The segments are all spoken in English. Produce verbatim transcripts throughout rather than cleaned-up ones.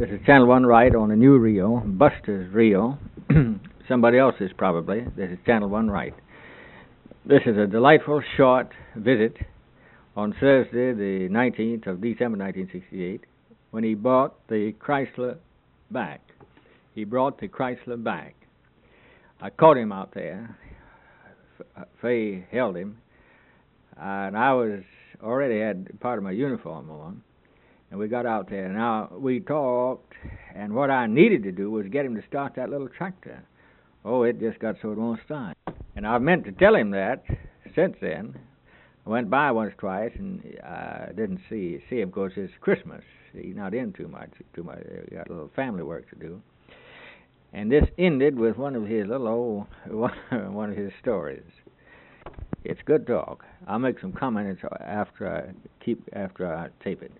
This is Channel one Right on a new reel, Buster's reel. Somebody else's probably. This is Channel one Right. This is a delightful short visit on Thursday, the nineteenth of December, nineteen sixty-eight, when he brought the Chrysler back. He brought the Chrysler back. I caught him out there. Fay held him, and I was already had part of my uniform on, and we got out there. Now, we talked, and what I needed to do was get him to start that little tractor. Oh, it just got so it won't start. And I've meant to tell him that since then. I went by once, twice, and I didn't see see him because it's Christmas. He's not in too much. Too much. He got a little family work to do. And this ended with one of his little old, one of his stories. It's good talk. I'll make some comments after I keep after I tape it.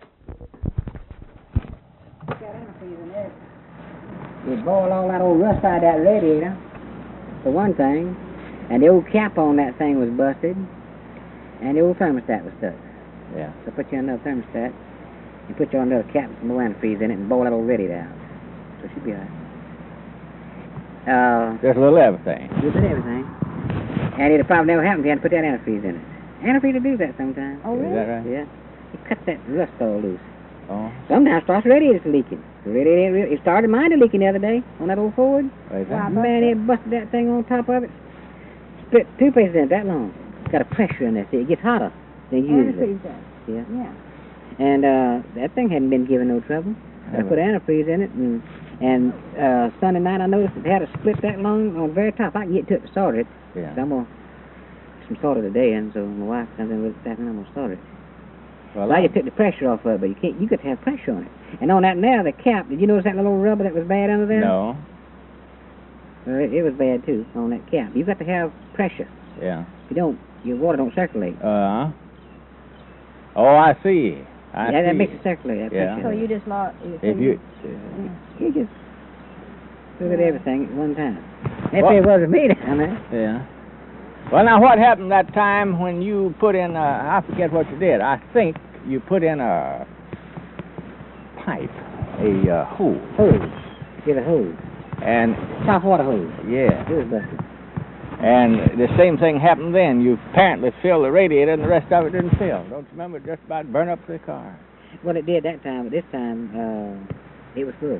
You boil all that old rust out of that radiator, for one thing, and the old cap on that thing was busted, and the old thermostat was stuck. Yeah. So put you on another thermostat, and put you on another cap with some more antifreeze in it, and boil that old radiator out. So it should be all right. Uh, Just a little everything. Just everything. And it'll probably never happen if you hadn't put that antifreeze in it. Antifreeze will do that sometimes. Oh, really? Is that right? Yeah. It cuts that rust all loose. Oh. Sometimes starts radiators leaking. The radiator, it started mine leaking the other day on that old Ford. Right. Wow, man, it busted that thing on top of it. Split two places in it that long. It's got a pressure in there, see, it gets hotter than usual. Yeah. Yeah. And uh, that thing hadn't been giving no trouble. I put antifreeze in it, and and uh, Sunday night I noticed it had a split that long on the very top. I can get to it to solder it. Yeah. So I'm gonna some solder today, and so my wife comes in with it and I'm gonna solder it. Well, I just took the pressure off of it, but you can't. You got to have pressure on it. And on that now, the cap. Did you notice that little rubber that was bad under there? No. Well, it, it was bad too on that cap. You got to have pressure. Yeah. If you don't, your water don't circulate. Uh. Oh, I see. I yeah, see. that makes it circulate. That Yeah. So pressure. you just lost. If you. You just look at everything at one time. That's What? it was me down there. Yeah. Well, now, what happened that time when you put in, a, I forget what you did. I think you put in a pipe, a uh, hose. Hose. Get a hose. And, Top water hose. yeah. It was busted. And the same thing happened then. You apparently filled the radiator and the rest of it didn't fill. Don't you remember? Just about burn up the car. Well, it did that time, but this time, uh, it was full.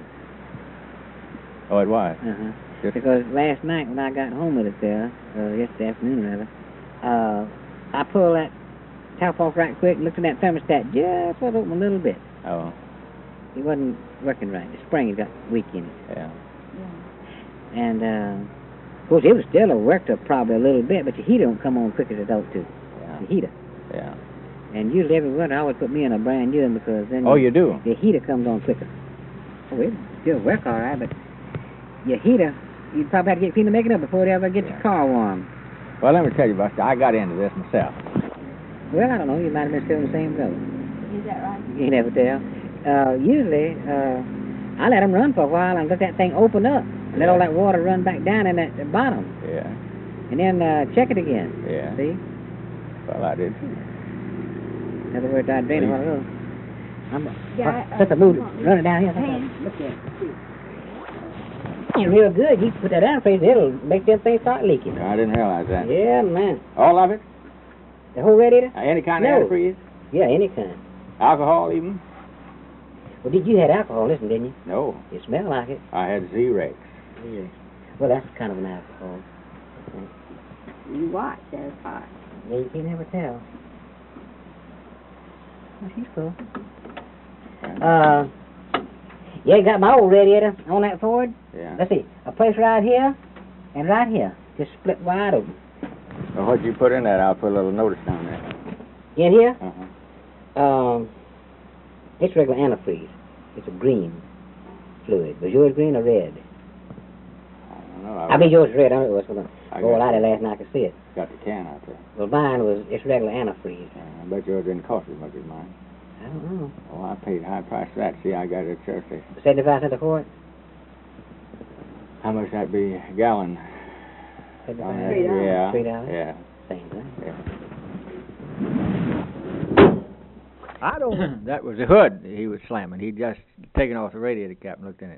Oh, it was? Uh-huh. Just, Because last night when I got home with it there, uh, yesterday afternoon rather, uh, I pulled that top off right quick, looked at that thermostat just was open a little bit. oh, It wasn't working right. The spring had got weak in it. yeah. Yeah. And, uh, of course, it was still worked up probably a little bit, but the heater don't come on quick as it ought to. Yeah. The heater. Yeah. And usually every winter I always put me in a brand new one because then Oh, you do? the heater comes on quicker. Oh, it still work all right, but your heater, you'd probably have to get people to make it up before they ever get Yeah. your car warm. Well, let me tell you, Buster, I got into this myself. Well, I don't know. You might have been still in the same boat. Is that right? You never tell. Uh, usually, uh, I let them run for a while and let that thing open up. And let all that water run back down in at the bottom. Yeah. And then uh, check it again. Yeah. See? Well, I did too. In other words, I drain it while ago. I'm Yeah, uh, set the mood. Run it down here. Hand. Look at it. It's real good. You put that antifreeze, it'll make them things start leaking. I didn't realize that. Yeah, man. All of it? The whole radiator? Uh, any kind No. of antifreeze? Yeah, any kind. Alcohol even? Well, did you had alcohol, listen, didn't you? No. It smelled like it. I had Z-Rex. Yeah. Well, that's kind of an alcohol. You watch that part. Yeah, you can't ever tell. Oh, she's cool. Uh, yeah, you got my old radiator on that Ford. Yeah. Let's see, a place right here and right here, just split wide open. Well, what'd you put in that? I'll put a little notice down there. In here, Uh-huh. um, it's regular antifreeze. It's a green fluid. Was yours green or red? I don't know. I, I mean, yours red. I don't know what's going on. I Oh, well, got, I did last night. I could see it. got the can out there. Well, mine was, it's regular antifreeze. Uh, I bet yours didn't cost as much as mine. I don't know. Oh, I paid high price for that. See, I got it at church station. seventy-five cents a quart? How much that be a gallon? seventy-five Uh, Three dollars. Yeah. Three dollars? Yeah. Same thing. Yeah. I don't. That was the hood he was slamming. He just taken off the radiator cap and looked in it.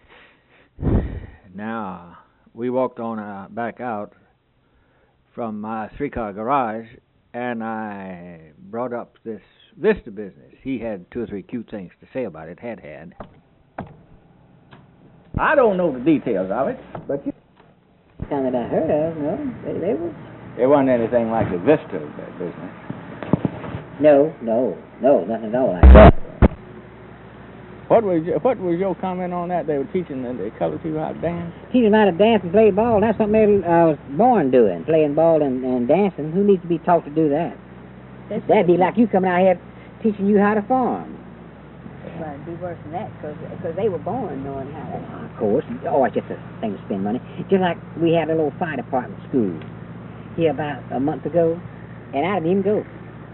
Now, we walked on uh, back out from my three-car garage, and I brought up this Vista business. He had two or three cute things to say about it, had had. I don't know the details of it, but you... Kind that I heard of, no, they, they were... It wasn't anything like the Vista business. No, no, no, nothing at all like that. What was your, what was your comment on that? They were teaching the, the colored people how to dance? Teaching them how to dance and play ball, that's something they uh, was born doing, playing ball and, and dancing. Who needs to be taught to do that? That's That'd be like you coming out here teaching you how to farm. Well, it'd be worse than that, because they were born knowing how to. Of course. Oh, it's just a thing to spend money. Just like we had a little fire department school here about a month ago, and I didn't even go.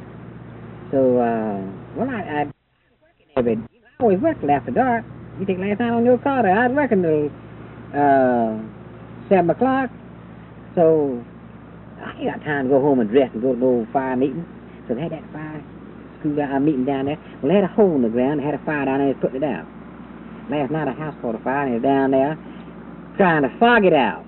So, uh, well, I, I every, I always worked till after dark. You take last night on your car there, I was working till uh, seven o'clock. So, I ain't got time to go home and dress and go to the old fire meeting. So they had that fire school uh, meeting down there. Well, they had a hole in the ground. They had a fire down there. They was putting it out. Last night a house caught a fire, and they were down there trying to fog it out.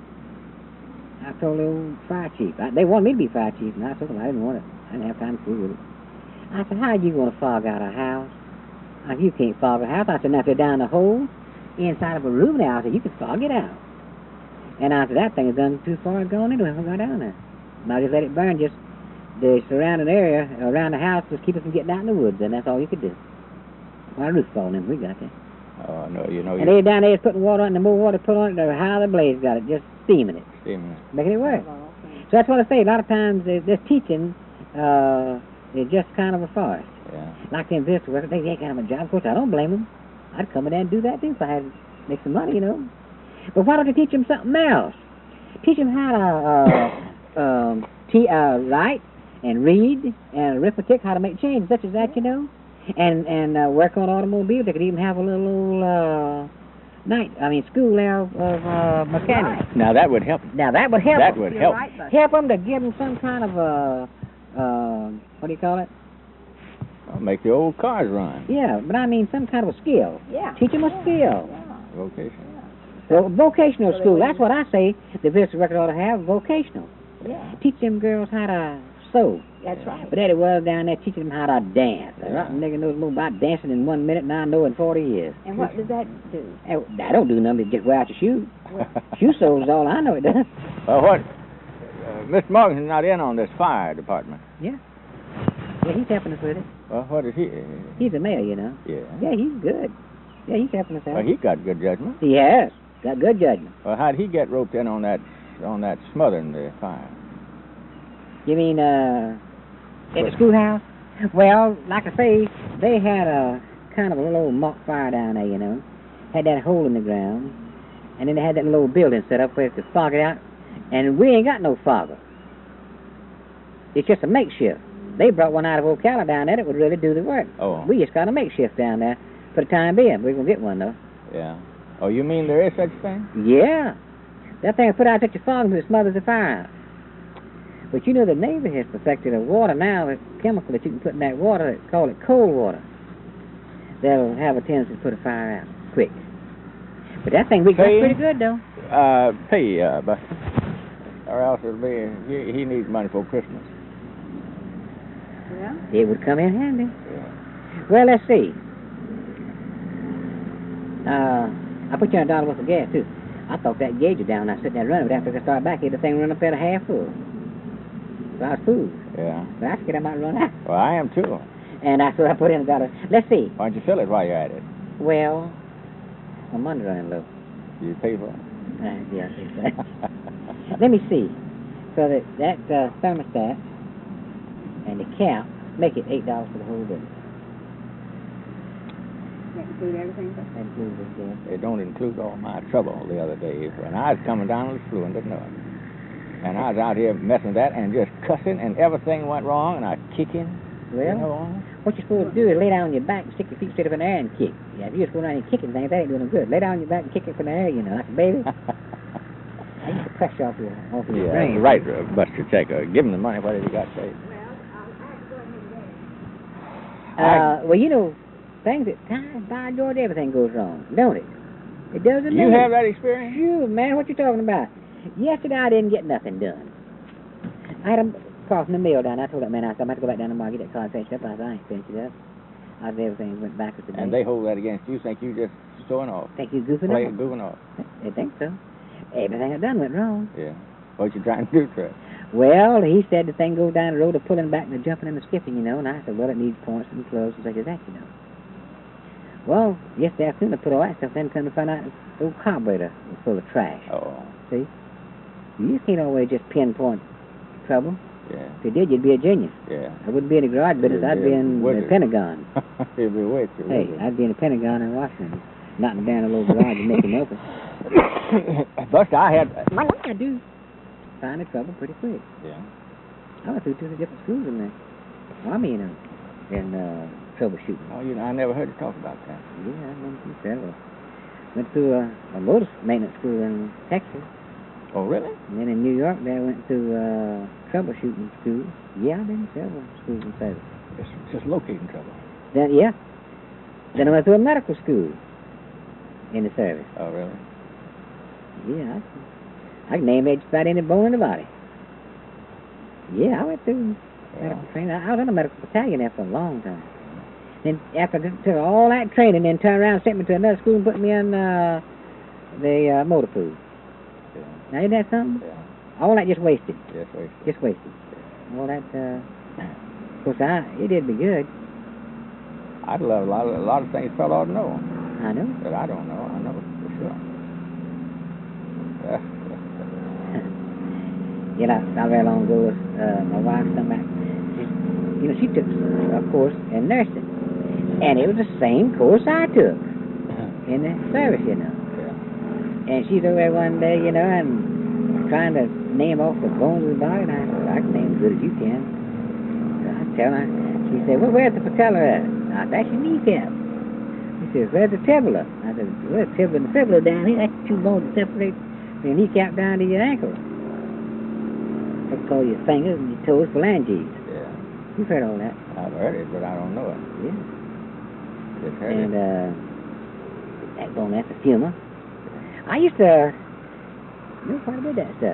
I told the old fire chief. I, they wanted me to be fire chief, and I told them I didn't want it. I didn't have time to fool with it. I said, how are you going to fog out a house? I said, you can't fog a house. I said, now if they're down the hole inside of a room now, I said, you can fog it out. And I said, that thing has gone too far gone into it. I'm going down there. Now just let it burn. Just the surrounding area around the house, just keep it from getting out in the woods, and that's all you could do. Well, the roof falling in. We got that. Oh, no, you know... And they down there putting water on it, and the more water put on it, the higher the blaze got it, just steaming it. Steaming it. Making it work. So that's what I say. A lot of times, this teaching uh, is just kind of a farce. Yeah. Like them visitor workers, they ain't kind of a job. Of course, I don't blame them. I'd come in there and do that, too, if I had to make some money, you know. But why don't you teach them something else? Teach them how to uh, um, t- uh, write and read and arithmetic, how to make changes, such as that, you know. And and uh, work on automobiles. They could even have a little uh, night, I mean, school there of uh, mechanics. Right. Now, that would help. Now, that would help That them. would You're help. right, Buster. Help them to give them some kind of a, uh, what do you call it? Well, make the old cars run. Yeah, but I mean some kind of a skill. Yeah. Teach them a skill. Yeah. Vocation. Well, vocational So they school, wouldn't- that's what I say the visitor record ought to have, vocational. Yeah. Teach them girls how to sew. That's right. But Eddie was down there teaching them how to dance. A rotten nigga knows more about dancing in one minute than I know in forty years. And what does that do? I I don't do nothing but just wear out your shoes. Shoe soles is all I know it does. Well, what... Uh, Mister Morgan's not in on this fire department. Yeah. Yeah, he's helping us with it. Well, what is he... He's the mayor, you know. Yeah. Yeah, he's good. Yeah, he's helping us out. Well, he got good judgment. He has. Got good judgment. Well, how'd he get roped in on that on that smothering the fire? You mean, uh, at the schoolhouse? Well, like I say, they had a kind of a little old mock fire down there, you know. Had that hole in the ground. And then they had that little old building set up where they could fog it out. And we ain't got no fogger. It's just a makeshift. They brought one out of Ocala down there that would really do the work. Oh. We just got a makeshift down there for the time being. We're going to get one, though. Yeah. Oh, you mean there is such a thing? Yeah. That thing will put out such a fog that it smothers the fire. But you know the Navy has perfected a water now, a chemical that you can put in that water, they call it cold water. That'll have a tendency to put a fire out quick. But that thing we got Pay? pretty good, though. Uh, pay, uh, but... Or else it'll be... He, he needs money for Christmas. Yeah. It would come in handy. Well, let's see. Uh, I put you on a dollar worth of gas, too. I thought that gauge was down. I was sitting there running, but after I started back here, the thing run up at a half full. So I was fooled. Yeah. But I figured I might run out. Well, I am too. And I so I put in a dollar. Let's see. Why don't you fill it while you're at it? Well, I'm under running low. You pay for it. Uh, yeah, I think so. Let me see. So that that uh, thermostat and the cap make it eight dollars for the whole bill. That include everything, but That includes this gas. It don't include all my trouble the other day when I was coming down with the flu and didn't know it. And I was out here messing with that and just cussing and everything went wrong and I was kicking. Well, You know, what you're supposed to do is lay down on your back and stick your feet straight up in the air and kick. Yeah, if you just go around and kicking things, that ain't doing no good. Lay down on your back and kick it from the air, you know, like a baby. I get the pressure off your, off your yeah, brain. right, uh, Buster Checker. Give him the money, what have you got to say? Uh, well, you know, things at times, by George, everything goes wrong, don't it? It doesn't. You have that experience? Sure, man. What you talking about? Yesterday I didn't get nothing done. I had a car from the mail down. I told that man I said I'm going to go back down tomorrow and get that car finished up. I said I ain't finished it up. I said everything went backwards today. And they hold that against you. Think you just showing off? Think you goofing Play, off? goofing off. They think so. Everything I done went wrong. Yeah. What you trying to do, Trey? Well, he said the thing goes down the road of pulling back and the jumping and the skipping, you know. And I said, well, it needs points and clothes and such as that, you know. Well, yesterday afternoon I put all that stuff in, come to find out the old carburetor was full of trash. Oh. See? You just can't always just pinpoint trouble. Yeah. If you did, you'd be a genius. Yeah. I wouldn't be in the garage business. You'd I'd be be a in the wizard. Pentagon. You'd be a witch. Hey, I'd be in the Pentagon in Washington, knocking down a little garage and making open. Buster, I had... Well, I do find the trouble pretty quick. Yeah. I went through two different schools in the Army, you know, in uh, troubleshooting. Oh, you know, I never heard you talk about that. Yeah, I went through several. Went through a, a motor maintenance school in Texas. Oh, really? And then in New York, there I went to uh, troubleshooting school. Yeah, I've been to several schools in service. It's just locating trouble. Then, yeah. Then I went to a medical school in the service. Oh, really? Yeah, I, I can name just about any bone in the body. Yeah, I went through Yeah. medical training. I was in a medical battalion there for a long time. Then after I took all that training, then turned around and sent me to another school and put me in uh, the uh, motor pool. Yeah. Now, isn't that something? Yeah. All that just wasted. Yes, wait. Just wasted. All that, uh, of course, I, it did me good. I'd love a lot of, a lot of things fellow ought to know I know. that I don't know. I know for sure. You know, not very long ago, uh, my wife come back. She, you know, she took a course in nursing. And it was the same course I took in the service, you know. Yeah. And she's over there one day, you know, and trying to name off the bones of the body. And I said, I can name as good as you can. So I tell her, she said, well, where's the patella at? I said, that's your kneecap. She says, where's the tibula? I said, well, the tibula and the fibula down here. That's two bones that separate your kneecap down to your ankle. They call your fingers and your toes phalanges. Yeah. You've heard all that. I've heard it, but I don't know it. Yeah. Just heard And, it. uh, that bone, that's a femur. I used to know quite a bit of that stuff.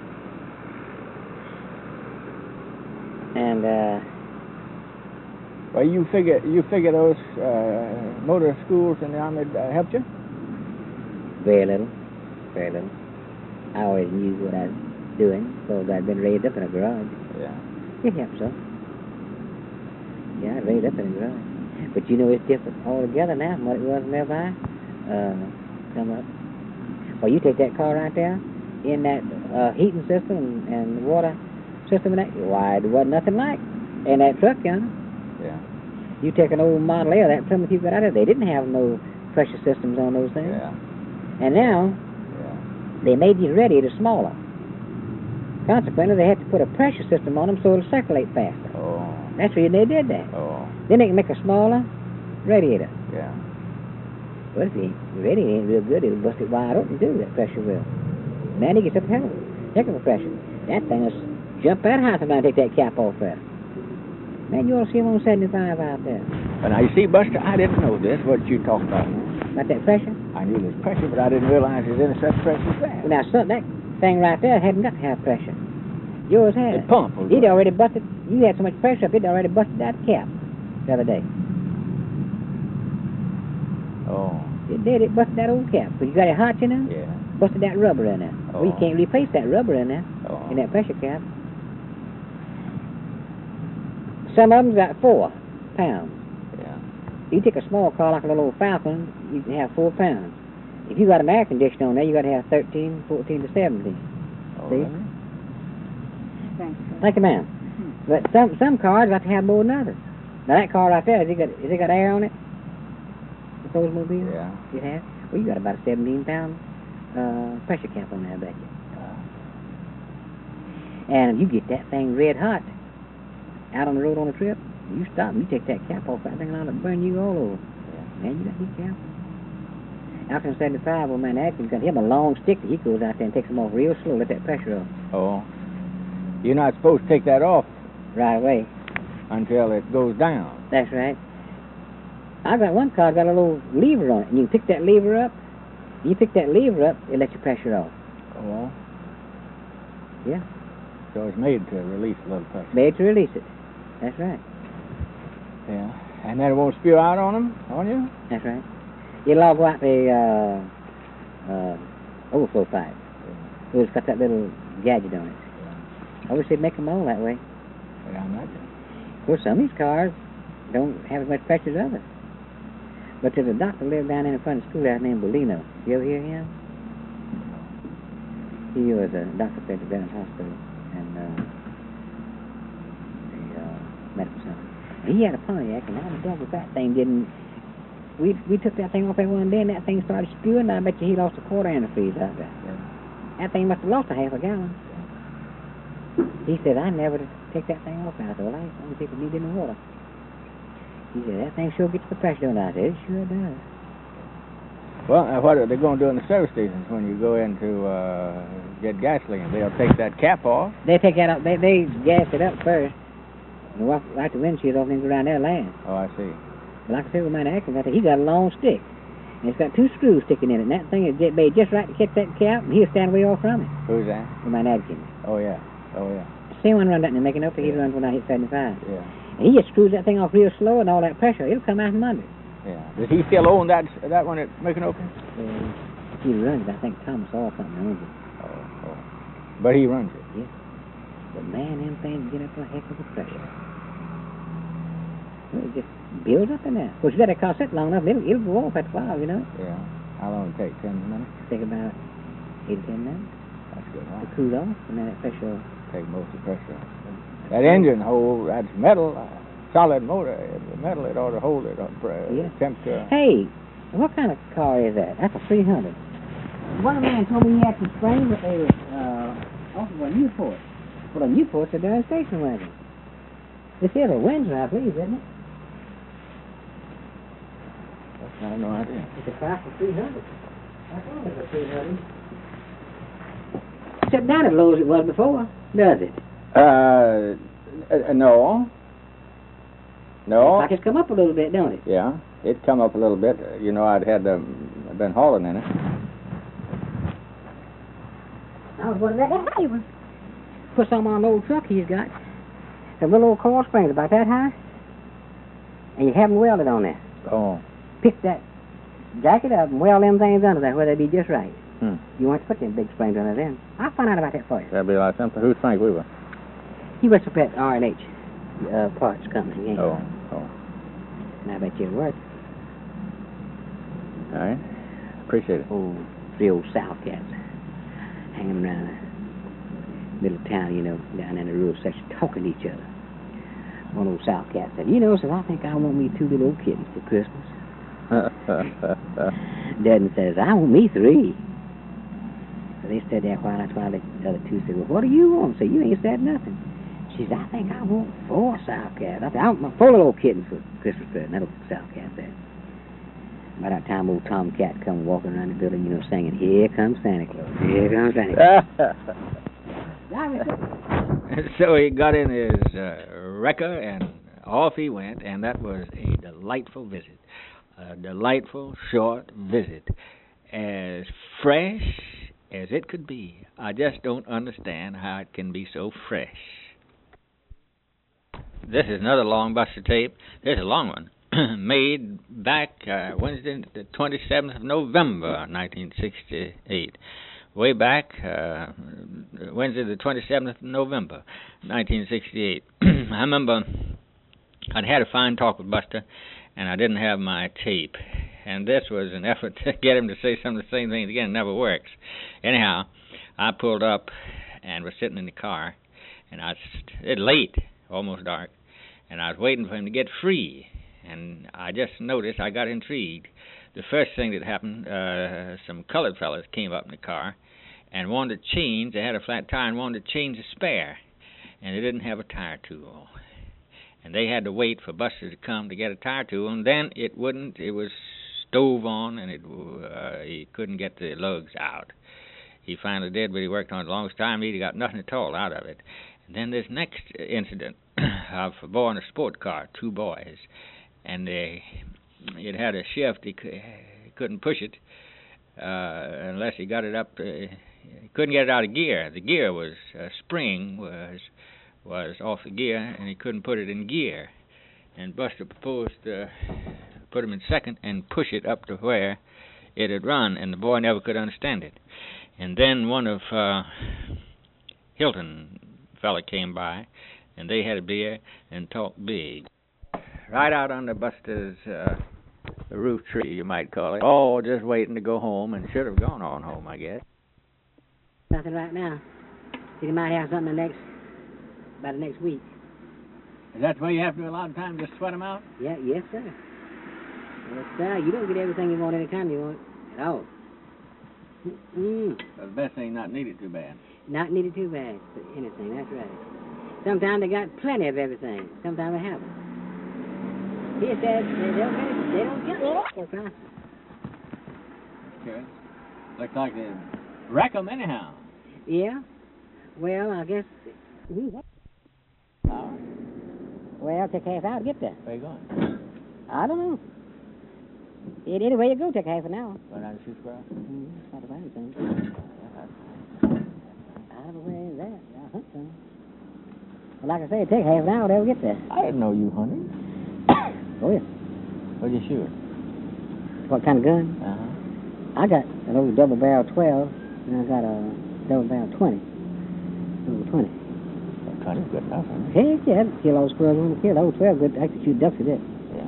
And, uh, Well, you figure you figure those uh, motor schools in the Army uh, helped you? very little. Very little. I always knew what I was doing, because I'd been raised up in a garage. Yeah. It helps some. Yeah, I raised up in a garage. But you know, it's different altogether now from what it was whenever I uh, come up. Well, you take that car right there, in that uh, heating system and, and water system, and that, why, there wasn't nothing like in that truck, you know. Yeah. You take an old Model Air, that Plymouth you got out of there, they didn't have no pressure systems on those things. Yeah. And now, Yeah. they made these radiators smaller. Consequently, they had to put a pressure system on them so it'll circulate faster. Oh. That's the reason they did that. Oh. Then they can make a smaller radiator. Yeah. But if the radiator ain't real good, it'll bust it wide open too, that pressure will. Man, it gets up hell, heck of a pressure. That thing will jump that high sometimes and take that cap off there. Man, you ought to see him on seventy-five out there. But now, you see, Buster, I didn't know this, what you talking about. About that pressure? I knew there's pressure, but I didn't realize there's any such pressure as that. Well, now, son, that thing right there hadn't got to have pressure. Yours had. It pump was It what? already busted. You had so much pressure up, it already busted that cap the other day. Oh. It did. It busted that old cap. Because you got it hot, you know? Yeah. Busted that rubber in there. Well, you Oh. can't replace that rubber in there, Oh. in that pressure cap. Some of them got four pounds. Yeah. You take a small car like a little old Falcon, you can have four pounds. If you got an air conditioner on there, you got to have thirteen, fourteen to seventeen. Oh, See? really? Thanks. Thank you, ma'am. But some some cars got to have more than others. Now that car right there, has it got has it got air on it? The Oldsmobile? Yeah. It has? Well, you got about a seventeen pound uh, pressure cap on there, I bet you. And if you get that thing red hot out on the road on a trip, you stop and you take that cap off, that thing will burn you all over. Yeah. Man, you got to be careful. Out from seventy-five, old man Atkins got him a long stick that he goes out there and takes them off real slow, let that pressure off Oh. You're not supposed to take that off right away. until it goes down. That's right. I got one car got a little lever on it, and you can pick that lever up. You pick that lever up, it lets your pressure off. Oh, well. Yeah. So it's made to release a little pressure. Made to release it. That's right. Yeah. And then it won't spew out on them, on you? That's right. It'll all go out the uh, uh, overflow pipe. Yeah. It's got that little gadget on it. Yeah. I wish they'd make them all that way. Yeah, I imagine. Of course, some of these cars don't have as much pressure as others. But there's a doctor lived down in the front of the school out named Bolino. You ever hear him? He was a doctor at the Veterans Hospital and uh, the uh, medical center. And he had a Pontiac, and I was done with that thing. Didn't we? We took that thing off there one day, and that thing started spewing. And I bet you he lost a quarter antifreeze out there. Yeah. That thing must have lost a half a gallon. Yeah. He said, "I never take that thing off." I said, "Well, I don't think it needs any water." He said, "That thing sure gets the pressure on it." I said, "It sure does." Well, uh, what are they going to do in the service stations when you go in to uh, get gasoline? They'll take that cap off. They take that out. They they gas it up first. And walk right the windshield off and go around there land. Oh, I see. But like I said, with my accident, he got a long stick. And it's got two screws sticking in it. And that thing is made just right to catch that cap, and he'll stand way off from it. Who's that? With my Adkins. Oh, yeah. Oh, yeah. Same one run that and making up for. He Yeah. runs when I hit seventy-five. Yeah. And he just screws that thing off real slow, and all that pressure, it'll come out from under. Yeah. Does he still own that that one at Macon Open? Uh, he runs it. I think Thomas or something owns it. Oh, oh. But he runs it. Yeah. But man, them things get up a heck of a pressure. Well, it just builds up in there. Of course, you let it sit long enough, it'll, it'll go off at a while, you know. Yeah. How long will it take? Ten minutes? Take about eight or ten minutes. That's good, huh? To cool off, and then that pressure will take most of the pressure off. That engine hole, that's metal, uh, solid motor. The metal, it ought to hold it up, uh, yeah. temperature. Hey, what kind of car is that? That's a three hundred. One man told me he had some springs, but they were uh, off of a Newport. Well, a Newport's a darn station wagon. This is a Windsor, I believe, isn't it? I have no idea. It's a class of three hundred. I thought it was a three hundred. Except down as low as it was before, does it? Uh, uh, no. No. Like it's come up a little bit, don't it? Yeah, it come up a little bit. Uh, you know, I'd had um, been hauling in it. I was wondering that high was. Put some on an old truck he's got. Some little old coil springs about that high. And you have them welded on there. Oh. Pick that jacket up and weld them things under there where they be just right. Hmm. You want to put them big springs under them. I'll find out about that for you. That'd be like something. Who's Frank Weaver? He works up at R and H uh, Parts Company. Oh, oh. And I bet you it'll work. All right. Appreciate it. Old, three old South cats hanging around the middle of town, you know, down in the rural section, talking to each other. One old South cat said, "You know, says, I think I want me two little old kittens for Christmas." Dad says, "I want me three." So they stood there a while. That's why the other two said, "Well, what do you want?" So you ain't said nothing. She said, "I think I want four South cats. I, said, I want four little old kittens for Christmas present." That old South cat said. By that time, old Tom Cat come walking around the building, you know, singing, "Here comes Santa Claus. Here comes Santa Claus." So he got in his uh, wrecker and off he went, and that was a delightful visit. A delightful, short visit. As fresh as it could be. I just don't understand how it can be so fresh. This is another long Buster tape. This is a long one. Made back uh, Wednesday, the twenty-seventh of November, nineteen sixty-eight. Way back, uh, Wednesday, the twenty-seventh of November, nineteen sixty-eight. I remember I'd had a fine talk with Buster, and I didn't have my tape. And this was an effort to get him to say some of the same things again. It never works. Anyhow, I pulled up and was sitting in the car, and I was it late, almost dark, and I was waiting for him to get free. And I just noticed, I got intrigued. The first thing that happened, uh, some colored fellas came up in the car and wanted to change. They had a flat tire and wanted to change the spare, and they didn't have a tire tool. And they had to wait for Buster to come to get a tire tool, and then it wouldn't. It was stove on, and it uh, he couldn't get the lugs out. He finally did, but he worked on it the longest time. He got nothing at all out of it. And then this next incident of a boy in a sport car, two boys, and they it had a shift. He, c- he couldn't push it uh, unless he got it up. To, he couldn't get it out of gear. The gear was uh, spring was was off the gear, and he couldn't put it in gear. And Buster proposed to put him in second and push it up to where it had run, and the boy never could understand it. And then one of uh, Hilton fella came by, and they had a beer and talked big. Right out under Buster's uh, roof tree, you might call it. Oh, just waiting to go home, and should have gone on home, I guess. Nothing right now. He might have something the next, by the next week. Is that the way you have to a lot of times, just sweat them out? Yeah, yes, sir. Yes, sir. You don't get everything you want anytime you want at all. Mm-mm. So the best thing not needed too bad. Not needed too bad for anything, that's right. Sometimes they got plenty of everything. Sometimes they haven't. He says they don't get it, they don't get it. Okay. Good. Looks like they wreck them anyhow. Yeah. Well, I guess. All right. Well, take half hour to get there. Where you going? I don't know. It, anyway, you go take half an hour. Going down to shoot squirrel? Mm-hmm. That's not a bad thing. I don't know where is that. I hunt some. Well, like I say, it take half an hour to ever get there. I didn't know you hunted. Oh, yeah. What'd you shoot? What kind of gun? Uh-huh. I got an old double barrel twelve, and I got a double barrel twenty. Double twenty. Well, twenty's good enough, isn't it? Heck yeah, I kill all the squirrels I want to kill. Old twelve, good. I could shoot ducks with it. Yeah.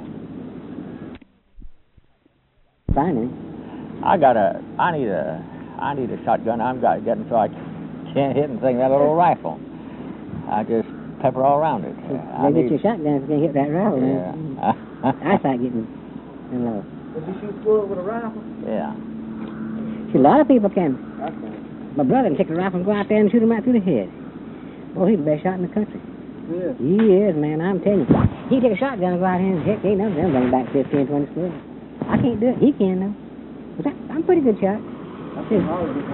Finally. I got a, I need a, I need a shotgun. I'm got, getting so I can't hit and thing that little rifle. I just pepper all around it. They I get need, your shotgun if you can't hit that rifle. yeah. I start getting in low. Did you shoot squirrels with a rifle? Yeah. See, a lot of people can. My brother can take a rifle and go out there and shoot him right through the head. Oh, he's the best shot in the country. Yeah. He is, man. I'm telling you. He can take a shotgun and go out here and heck, ain't none of them bring back fifteen, twenty squirrels. I can't do it. He can, though. But I, I'm a pretty good shot. See,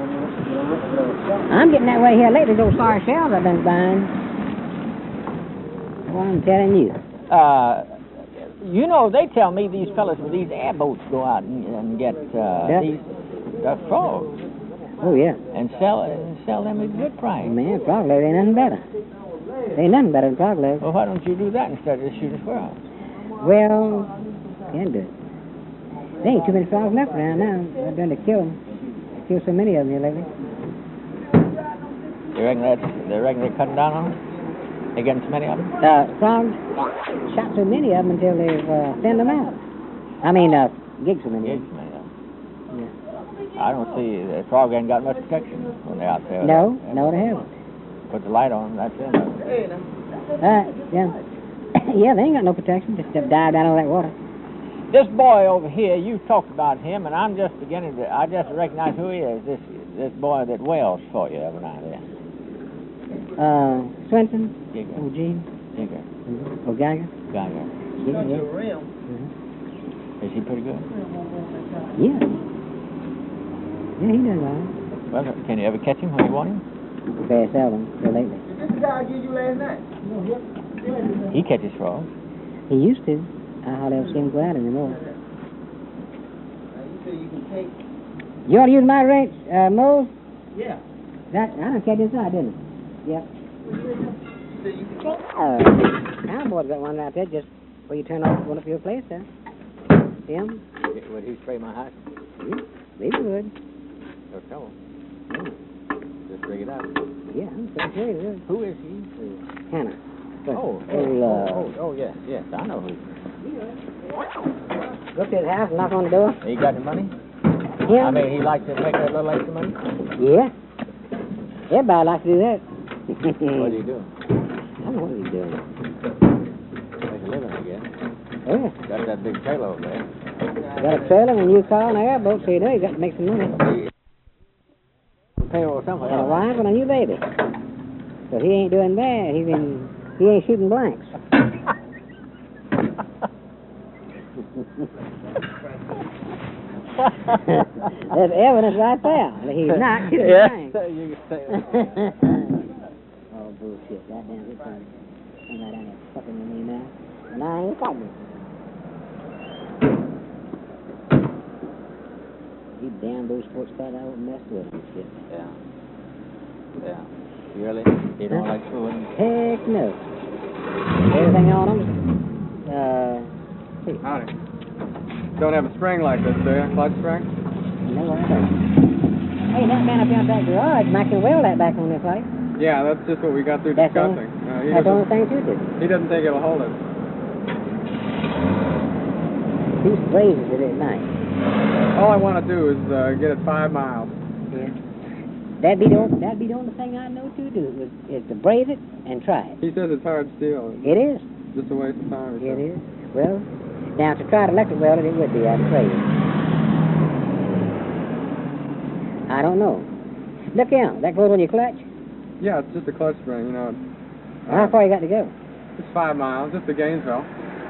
I'm getting that way here lately. Those sorry shells I've been buying. Well, I'm telling you. Uh, you know, they tell me these fellas with these airboats go out and, and get uh, Yeah. these uh, frogs Oh, yeah. and sell and sell them at a good price. Man, frog legs ain't nothing better. Ain't nothing better than frog legs. Well, why don't you do that instead of just shooting squirrels? Well, can do it. There ain't too many frogs left around now. I've done to kill them. I killed so many of them here lately. You reckon that's, they reckon they're cutting down on them? They getting so many of them? Uh, frogs shot so many of them until they've uh, thinned them out. I mean, uh, gigged so many Yeah, of them. so many of them. Yeah. I don't see, the frog ain't got much protection when they're out there. No, no, they haven't. Put the light on, that's it. Uh, yeah. Yeah, they ain't got no protection. Just dive down all that water. This boy over here, you talked about him, and I'm just beginning to, I just recognize who he is, this this boy that wails for you every now and then. Uh, Swenson, Gigger. oh, Gene, Gigger. mm-hmm. oh, Geiger. Geiger. Yeah, yeah. rim. Mhm. Is he pretty good? Yeah. Yeah, he does all right. Well, can you ever catch him when you want him? Very seldom, so lately. Is this the guy I gave you last night? He catches frogs. He used to. I hardly ever see him go out anymore. Uh, you say you can take... You ought to use my range, uh, Mose? Yeah. That, I done catch inside, didn't I? Yep. You say you can take... Uh, Cowboy's got one right there, just where you turn off one up your place there. Him? Would he spray my house? Yeah, maybe would. No trouble. Yeah, Just bring it up. yeah I'm pretty sure he would. Who is he? Hannah. Oh, oh, oh, uh, oh, oh, yes, yes, I know who. Go to his house and knock on the door. He got the money? Him? I mean, he likes to make a little extra money? Yeah. Everybody likes to do that. What do you do? I don't know what he's doing. Make a living, I guess. Oh, yeah. Got that big trailer over there. Got a trailer and you car and an airboat, so you know you got to make some money. Payroll somewhere. And a wife and a new baby. So he ain't doing bad. He's in, he ain't shooting blanks. There's evidence right there that he's not shooting Yeah, blanks. so you can say that. Oh, bullshit. Goddamn, this thing. I'm right down there fucking with me now. And I ain't fighting. You damn those sports cars, I won't mess with them. Shit. Yeah. Yeah. Really? You don't Huh? like fooling? Heck no. Everything on them. Uh, see. Howdy. Don't have a spring like this, do you? Clutch spring? No, I don't. Hey, that man up here in that garage, I can weld that back on this light. Yeah, that's just what we got through That's all? discussing. Uh, he, That's the only doesn't, thing to do. he doesn't think it'll hold it. These blazes it at night. All I want to do is uh, get it five miles. Yeah. That'd be the only, that'd be the only thing I know to do is, is to braze it and try it. He says it's hard steel. It is. Just a waste of time. It is. Well, now to try to electric weld it, it would be, I'm afraid. I don't know. Look out, that goes on your clutch? Yeah, it's just a clutch spring, you know. How far you got to go? It's five miles, just to Gainesville.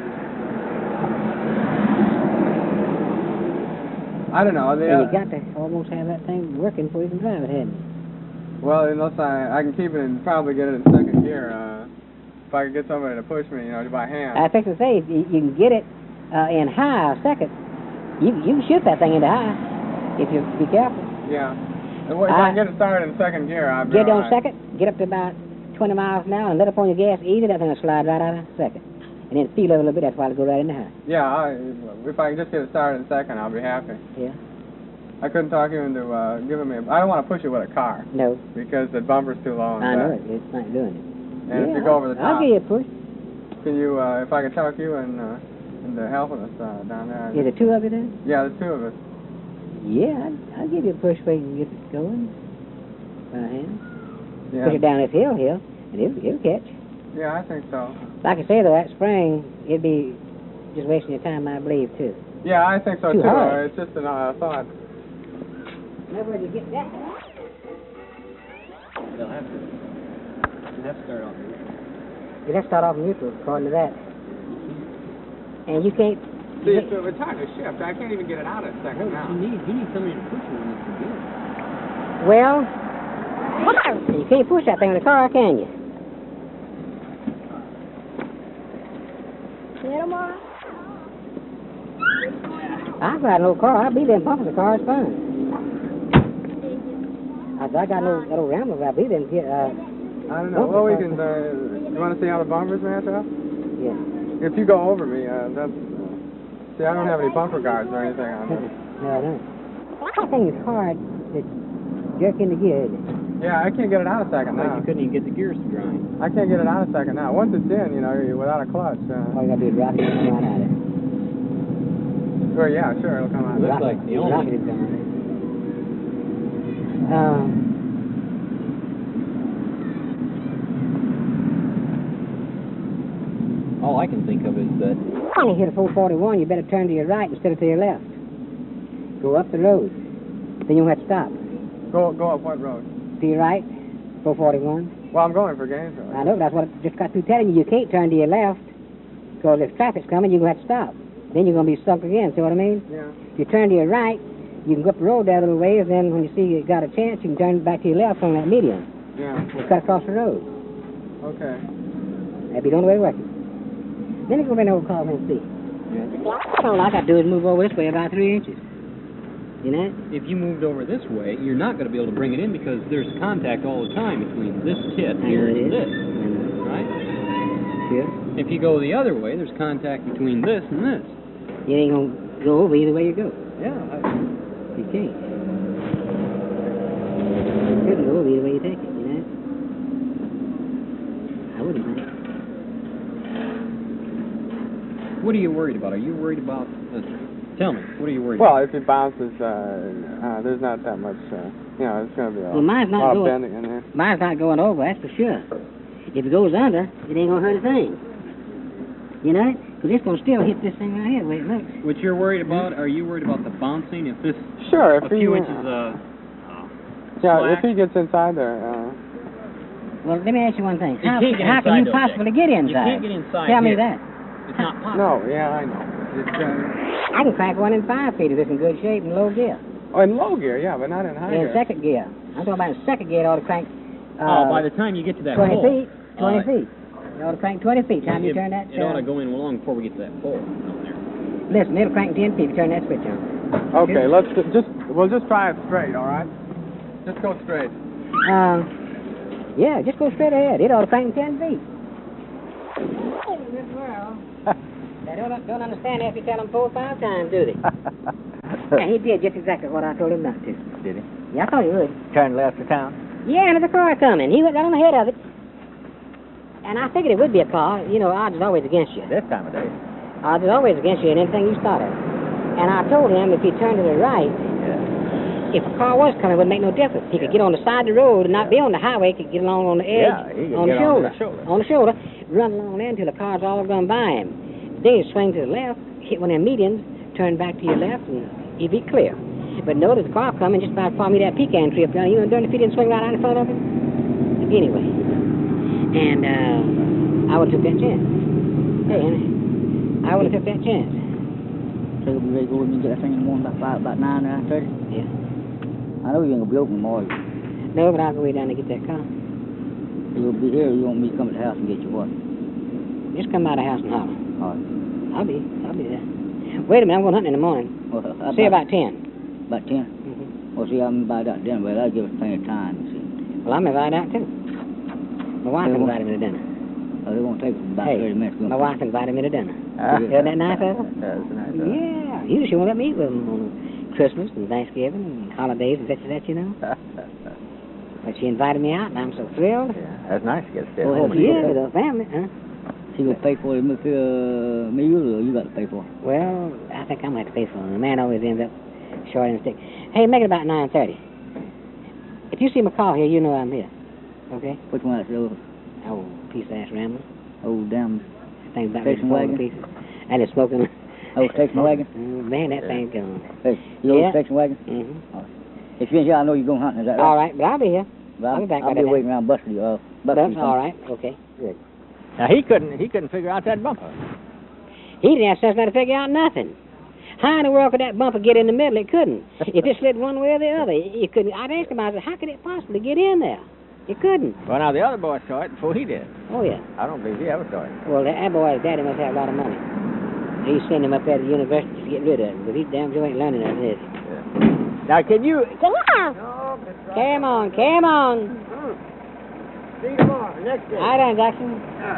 I don't know. They, And uh, you got to almost have that thing working before you can drive it, hadn't you? well, unless I I can keep it and probably get it in second gear. Uh, if I could get somebody to push me, you know, by hand. I think to say, if you, you can get it uh, in high second, you, you can shoot that thing into high if you be careful. Yeah. If I I- can get it started in second gear, I'll be Get it all on right. second, get up to about twenty miles an hour and let up on your gas easy, that thing will slide right out of second. And then feel it a little bit, that's why it'll go right in the high. Yeah, I, if I can just get it started in second, I'll be happy. Yeah? I couldn't talk you into uh, giving me. A, I don't want to push it with a car No, because the bumper's too low. on I the know back. it. It's not doing it. And if Yeah, you go over the I'll top, give you a push. can you? Uh, if I could talk you and uh, into helping us uh, down there. Is there two of you then? Yeah, there's two of us. Yeah, I'll, I'll give you a push where you can get it going. By hand. Yeah. Push it down this hill here, and it'll, it'll catch. Yeah, I think so. Like I say, though, that spring, it'd be just wasting your time, I believe, too. Yeah, I think so Too too. hard. Uh, it's just a uh, thought. Now, where'd you get that? They'll have to. They'll have to start off. You let's start off neutral, according to that. And you can't. See, You it's, uh, it's hard to shift. I can't even get it out at second now. need, you need somebody to push you when it's good. well, you can't push that thing with a car, can you? I've got no car. I'll be there in pump the car. It's fun. I, I got no little Rambler. I'll be there and get. Uh, I don't know. Well, we can. Uh, you want to see how the bumpers match up? yeah. If you go over me, uh, that's. Uh, see, I don't have any bumper guards or anything on this. No, I don't. That thing is hard to jerk into gear, isn't it? Yeah, I can't get it out a second now. You couldn't even get the gears to grind. I can't get it out a second now. Once it's in, you know, you're without a clutch. All Uh, you gotta do is rock it and come right out of it. well, yeah, sure, it'll come out. Looks Rock like it, the only- rock it is gone. Um, All I can think of is that when you hit a four forty-one, you better turn to your right instead of to your left. Go up the road. Then you won't have to stop. Go go up what road? To your right, four forty-one. Well, I'm going for Gainesville. I know, that's what I just got through telling you. You can't turn to your left, because if traffic's coming, you're going to have to stop. Then you're going to be stuck again, see what I mean? Yeah. If you turn to your right, you can go up the road there a little ways, then when you see you got a chance, you can turn back to your left on that median. Yeah. And cut across the road. Okay. That'd be the only way to work it. Then it's going to be no call and see. All I got to do is move over this way about three inches. You know? if you moved over this way, you're not going to be able to bring it in because there's contact all the time between this tip I here know it and is. this, I know. right? Sure. If you go the other way, there's contact between this and this. You ain't going to go over either way you go. Yeah. You can't. You couldn't go over either way you take it, you know? I wouldn't think. What are you worried about? Are you worried about the... Tell me, what are you worried Well, about? if it bounces, uh, uh, there's not that much. Uh, you know, it's going to be a Well, mine's not lot of going- bending in there. Mine's not going over, that's for sure. If it goes under, it ain't going to hurt a thing. You know? Because it's going to still hit this thing right here the way it looks. What you're worried about, are you worried about the bouncing? If this Sure, a if he, few uh, inches uh, yeah, slack. if he gets inside there, uh, Well, let me ask you one thing. You How, can't get how can inside you those possibly get You inside? can't get inside Tell me here. that. It's not possible. no, yeah, I know. It's, uh, I can crank one in five feet if it's in good shape in low gear. oh, in low gear, yeah, but not in high In gear. second gear. I'm talking about in second gear, it ought to crank uh, oh, by the time you get to that twenty pole, feet. twenty uh, feet. It ought to crank twenty feet. Time you it, turn that it ought to uh, go in long before we get to that pole down there. Listen, it'll crank ten feet if you turn that switch on. Okay, let's ju- just we'll just try it straight, all right? Just go straight. Uh, yeah, just go straight ahead. It ought to paint ten feet. They don't, don't understand after you tell them four or five times, do they? And he did just exactly what I told him not to. Did he? Yeah, I thought he would. Turn left to town? Yeah, and there's a car coming. He went right on ahead of it. And I figured it would be a car. You know, odds is always against you. This time of day. Odds is always against you in anything you started. And I told him if he turned to the right, Yeah. if a car was coming, it wouldn't make no difference. He could get on the side of the road and not be on the highway. He could get along on the edge, Yeah, he could on, get the on shoulder, the shoulder. on the shoulder, run along there until the car's all gone by him. Then he'd swing to the left, hit one of them medians, turn back to your left, and he'd be clear. But notice the car coming just about follow me that pecan tree up there. You know, darn if he didn't swing right out in front of him. Anyway, and uh, I would have took that chance. Hey, honey, I would have took that chance. So you'll be ready to go with me and get that thing in the morning about five, about nine, nine thirty? Yeah. I know you ain't gonna be open tomorrow. No, but I'll go way down to get that car. You'll be here, or you want me to come to the house and get you what? Just come by the house and holler. All right. I'll be, I'll be there. Wait a minute, I'm going hunting in the morning. Well, I Say about ten. About ten? Mm-hmm. Well, see, I'm about out dinner, but that'll give us plenty of time, you see. Well, I'm invited out too. My wife Hey, what? invited me to dinner. Oh, it won't take about Hey, thirty minutes. We'll- my wife invited me to dinner. Ah. Isn't that nice of her? That's nice. of her. Yeah. Usually she won't let me eat with them on Christmas and Thanksgiving and holidays and such and that, you know. But she invited me out, and I'm so thrilled. Yeah, that's nice to get to stay at Well, home. hell, Yeah, yeah. with the family, huh? She gonna pay for the uh, meal, or you got to pay for it? Well, I think I'm going to have to pay for it. The man always ends up short end of the stick. Hey, make it about nine thirty. If you see my car here, you know I'm here. Okay? Which one? That's the old, Oh, piece of ass rambler. old damn Thing's about Station ready to fall to wagon? pieces. And it's smoking. old station wagon? Oh, man, that Yeah. thing's gone. Hey, you old Yeah. station wagon? Mm-hmm. If you're here, I know you're going hunting. Is that right? All right, but I'll be here. But I'll be back by I'll be that waiting around busting you. Uh, busting That's you all right. Okay. Now he couldn't he couldn't figure out that bumper. He didn't have sense not to figure out nothing. How in the world could that bumper get in the middle? It couldn't. If it slid one way or the other, it couldn't. I'd asked him, I said, how could it possibly get in there? It couldn't. Well, now the other boy saw it before he did. Oh, yeah. I don't believe he ever saw it. Well, that boy's daddy must have a lot of money. He's sending him up there to the university to get rid of it, but he damn sure ain't learning nothing, is he? Now can you? Come on, come on. See you tomorrow. Next day. I done, Jackson.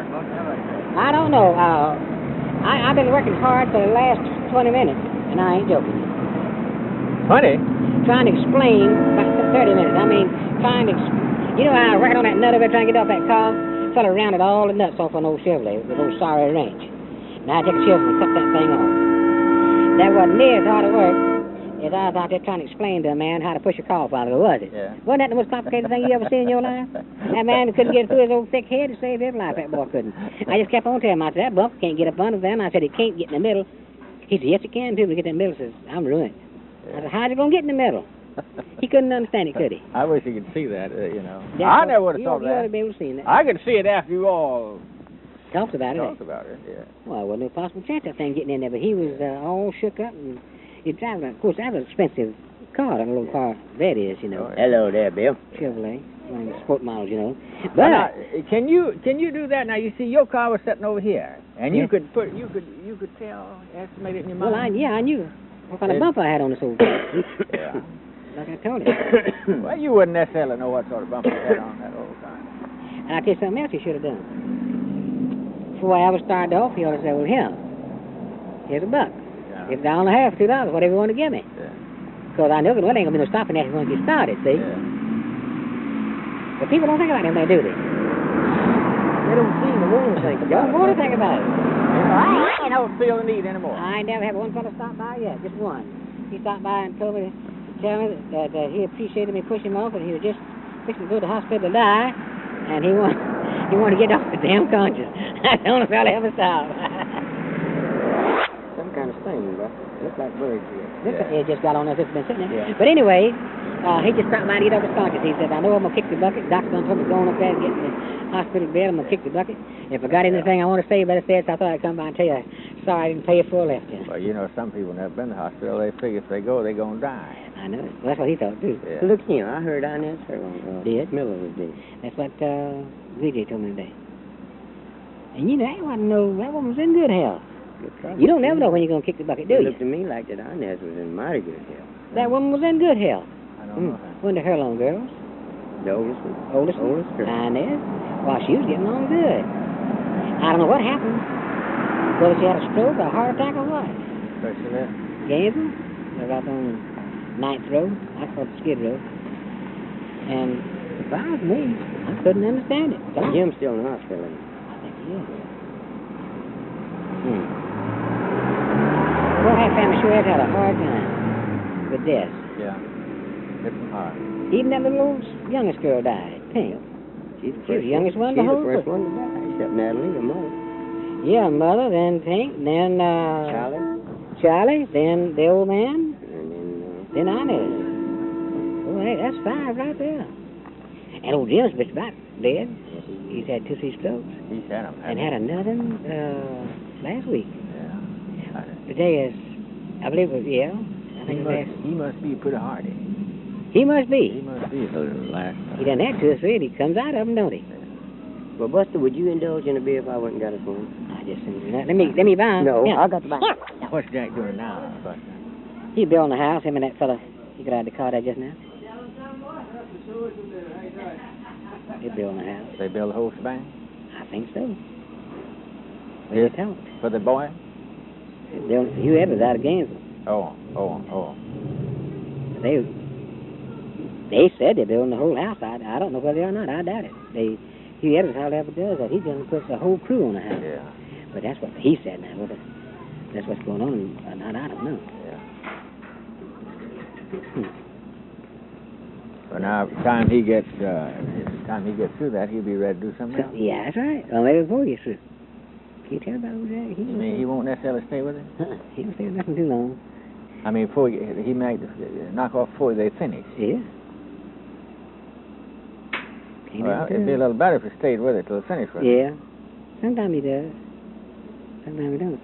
I don't know. Uh, I, I've been working hard for the last twenty minutes, and I ain't joking. Twenty. Trying to explain about thirty minutes. I mean, trying to, ex- you know, I was working on that nut over there trying to get off that car. Fella rounded all the nuts off an old Chevrolet with old sorry wrench. And I took a chisel and cut that thing off. That wasn't near as hard of work as I was out there trying to explain to a man how to push a car follower, was it? Yeah. Wasn't that the most complicated thing you ever seen in your life? That man couldn't get through his old thick head to save his life. That boy couldn't. I just kept on telling him, I said, that bumper can't get up under them. I said, it can't get in the middle. He said, yes, it can, too. But get in the middle, he says, I'm ruined. I said, how's it going to get in the middle? He couldn't understand it, could he? I wish you could see that. Uh, you know. That's I what- never would have you thought ought- You ought to that. be able to see that. I could see it after you all Talked about it. talked about it. Yeah. Well, there wasn't no possible chance of that thing getting in there, but he was uh, all shook up, and he driving. Of course, that was an expensive car, that little car that is, you know, Oh, yeah. Hello there, Bill. Chevrolet, one of the sport models, you know. Well, But now, can you can you do that? Now you see your car was sitting over here, and you Yeah. could put you could you could tell estimate it in your well, I mind. yeah, I knew what kind of Yeah. bumper I had on this old car. Yeah. Like I told you. Well, you wouldn't necessarily know what sort of bumper you had on that old car. And I tell you something else you should have done. Before I ever started off, he ought to say, well, here, here's a buck. Yeah. It's a dollar and a half, two dollars, whatever you want to give me. Yeah. Because I know that well, ain't gonna be no stopping that once you started, see. Yeah. But people don't think about it, do they? They don't seem to want to think They don't want to think about it. You know, I, I don't feel the need anymore. I ain't never had one fellow stop by yet, just one. He stopped by and told me, tell me that uh, he appreciated me pushing him off, and he was just fixing to go to the hospital to die, and he want he wanted to get off the damn conscience. That's the only fellow I ever saw. Some kind of stain, bro. Looks like birds here. This Yeah. he just got on there, just been sitting there. Yeah. But anyway, uh, he just stopped by to get off his conscience. He said, I know I'm gonna kick the bucket. Doctor done told me going up there and getting the hospital bed. I'm gonna kick the bucket. If I got anything I want to say, better say it. So I thought I'd come by and tell you. Sorry, I didn't pay you for left you. Well, you know, some people never been to the hospital. They figure if they go, they're gonna die. I know it. Well, that's what he thought too. Yeah. Look here, I heard Inez her on uh, Did? Miller was dead. That's what uh, V J told me today. And you know, that wasn't no, that woman was in good health. Good trouble. You don't never know when you're going to kick the bucket, do It you? looked to me like that Inez was in mighty good health. That woman was in good health. I don't Mm. know her. One of her long girls. The oldest one. Oldest one. Oldest girl. Inez. Well, she was getting along good. I don't know what happened. Whether she had a stroke or a heart attack or what. Person there? Gainesville. They're out on Ninth Road. I call it Skid Row. And surprised me. I couldn't understand it. So I, Jim's still in the hospital. ain't he? I think he is. Hmm. Well, that family sure has had a hard time with death. Yeah. Hit them hard. Even that little youngest girl died, Pink. She's the She was first the youngest one in She's the whole the first group. one to die, except Natalie, the mother. Yeah, mother, then Pink, then uh, Charlie, Charlie, then the old man, and then uh, then Inez. Oh, hey, that's five right there. And old Jim's just about dead. He's had two, three strokes. He's had them. And had another one uh, last week. Yeah. Today is, I believe it was, yeah. I He think it was must, last. he must be pretty hardy. He must He be. must be the last He done had two or three, and he comes out of them, don't he? well, Buster, would you indulge in a beer if I went and got it for him? I just let me let me buy him. No, Yeah. I got the buy. What's Jack doing now, Buster? He building the house. Him and that fella. He got out of the car there just now. They building the house. They build a whole shebang? I think so. Yes. They tell him. For the boy? They building- Hugh Edwards out of Gainesville. Oh, oh, oh. They they said they're building the whole house. I, I don't know whether they are or not. I doubt it. They Hugh Edwards hardly ever does that. He just puts a whole crew on the house. Yeah, But that's what he said now. Whether that's what's going on or not, I don't know. yeah. Hmm. But now, time he gets, uh, time he gets through that, he'll be ready to do something So, else. yeah, that's right. Well, maybe before he gets through. Can you tell about old Jack? He You mean he won't necessarily stay with it? Uh-uh. He don't stay with nothing too long. I mean, before he, he might knock off before they finish. Yeah. Can't Well, never it'd be a tell. little better if he stayed with it till it finished with it. Yeah. Sometimes he does. Sometimes he don't.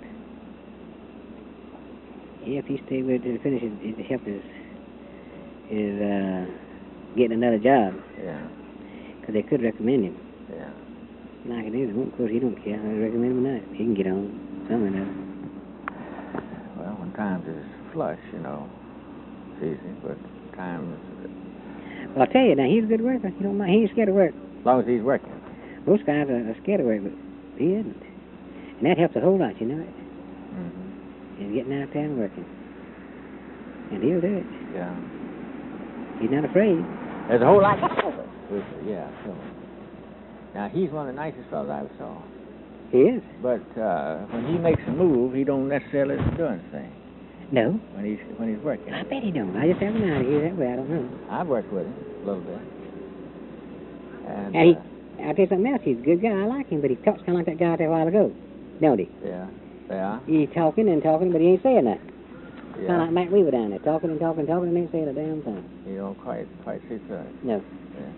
Yeah, if he stayed with it to finish, it, it helped his, his uh, getting another job. Yeah, Because they could recommend him. yeah. Like it is, of course, he don't care. I recommend him or not. He can get on. Something or other. Well, when times is flush, you know, it's easy, but times, Well, I'll tell you now, he's a good worker. He don't mind. He ain't scared of work. as long as he's working. Most guys are, are scared of work, but he isn't. And that helps a whole lot, you know it? Mm-hmm. Is getting out there and working. And he'll do it. Yeah. He's not afraid. There's a whole lot. Yeah, sure. Now, he's one of the nicest fellows I ever saw. He is. But uh, when he makes a move, he don't necessarily do anything No. when he's when he's working. I bet he don't. I just haven't out of here that way. I don't know. I've worked with him a little bit. And, And he, uh, I'll tell you something else. He's a good guy. I like him, but he talks kind of like that guy out there a while ago. Don't he? yeah, yeah, He's talking and talking, but he ain't saying nothing. yeah. Kind of like Mac Weaver down there, talking and talking and talking and ain't saying a damn thing. You don't quite quite see through it. No. Yeah.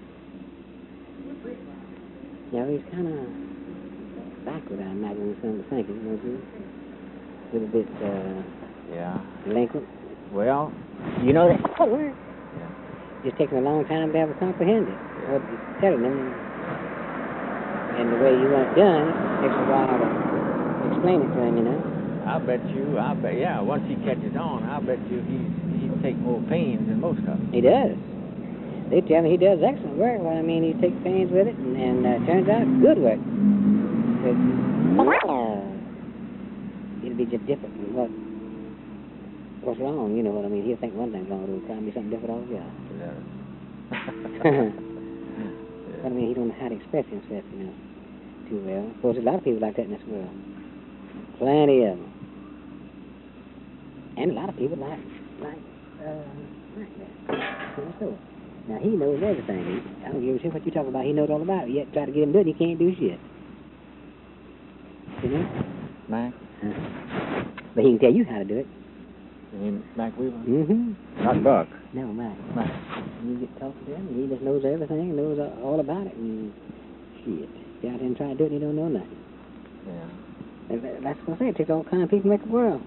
Yeah, he's kind of backward, I imagine, in some of the thinking, don't you? A little bit uh, Yeah. delinquent. Well, you know that. Yeah. Just taking a long time to ever comprehend it. What you're telling them, and the way you want it done, it takes a while to explain it to him, you know. I bet you. I bet. Yeah. Once he catches on, I bet you he's he'd take more pains than most of them. He does. They tell me he does excellent work. Well, I mean, he takes pains with it, and, and uh, turns out good work. But, uh, it'll be just different from what what's wrong. You know what I mean? He'll think one thing's wrong, but it'll probably be something different altogether. Yeah. But I mean, he don't know how to express himself, you know, too well. Of course, there's a lot of people like that in this world. Plenty of them. And a lot of people like, like, uh, like that. So, now, he knows everything. He, I don't give a shit what you talk about. He knows all about it. Yet try to get him to do it, he can't do shit. You know? Mac. Uh-huh. But he can tell you how to do it. You mean Mac Weaver? Mm-hmm. Not Buck. No, Mac. Mac. You get to talk to him, and he just knows everything, knows all about it, and shit. Get out there and try to do it, and he don't know nothing. Yeah. And that- that's what I say. It takes all kind of people to make the world.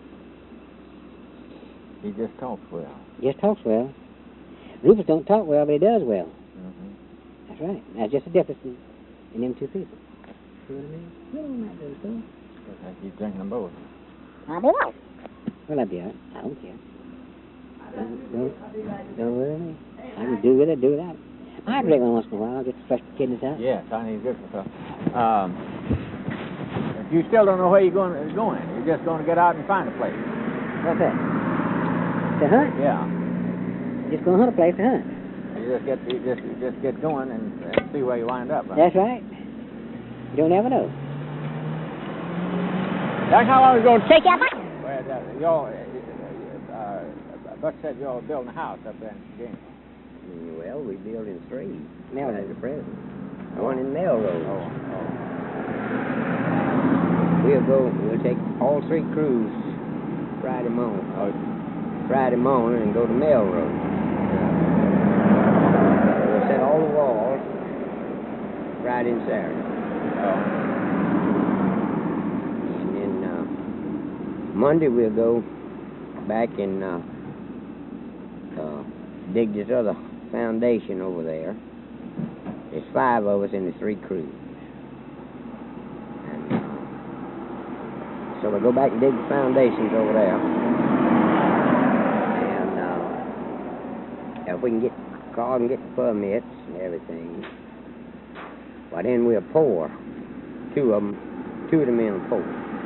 He just talks well. Just talks well. Rufus don't talk well, but he does well. Mm-hmm. That's right. That's just the difference in, in them two people. See what I mean? No, not those two. I think he's drinking them both. I'll be out. Well, I'll be all right. I don't care. Don't, don't, don't worry me. I can do with it, do without it. I drink one once in a while, just to flush the kidneys out. Yes, I need good for stuff. Um, if you still don't know where you're going, going, you're just going to get out and find a place. What's that? To hunt? Yeah. Just go hunt a place to hunt. You just get you just you just get going and, and see where you wind up. Huh? That's right. You don't ever know. That's how long it's going to take. Take out my... Well, uh, y'all, uh, uh, Buck said y'all building a house up there in Game. Well, we building three. Melrose. At the present. One in Melrose. Oh, oh. We'll go, we'll take all three crews Friday morning. Oh, Friday morning and go to Melrose. We'll set all the walls Friday and Saturday. Oh. And then uh, Monday we'll go back and uh, uh, dig this other foundation over there. There's five of us in the three crews. And uh, so we'll go back and dig the foundations over there. And uh, if we can get call and get the permits and everything, well then we'll pour two of them, two of the men will pour.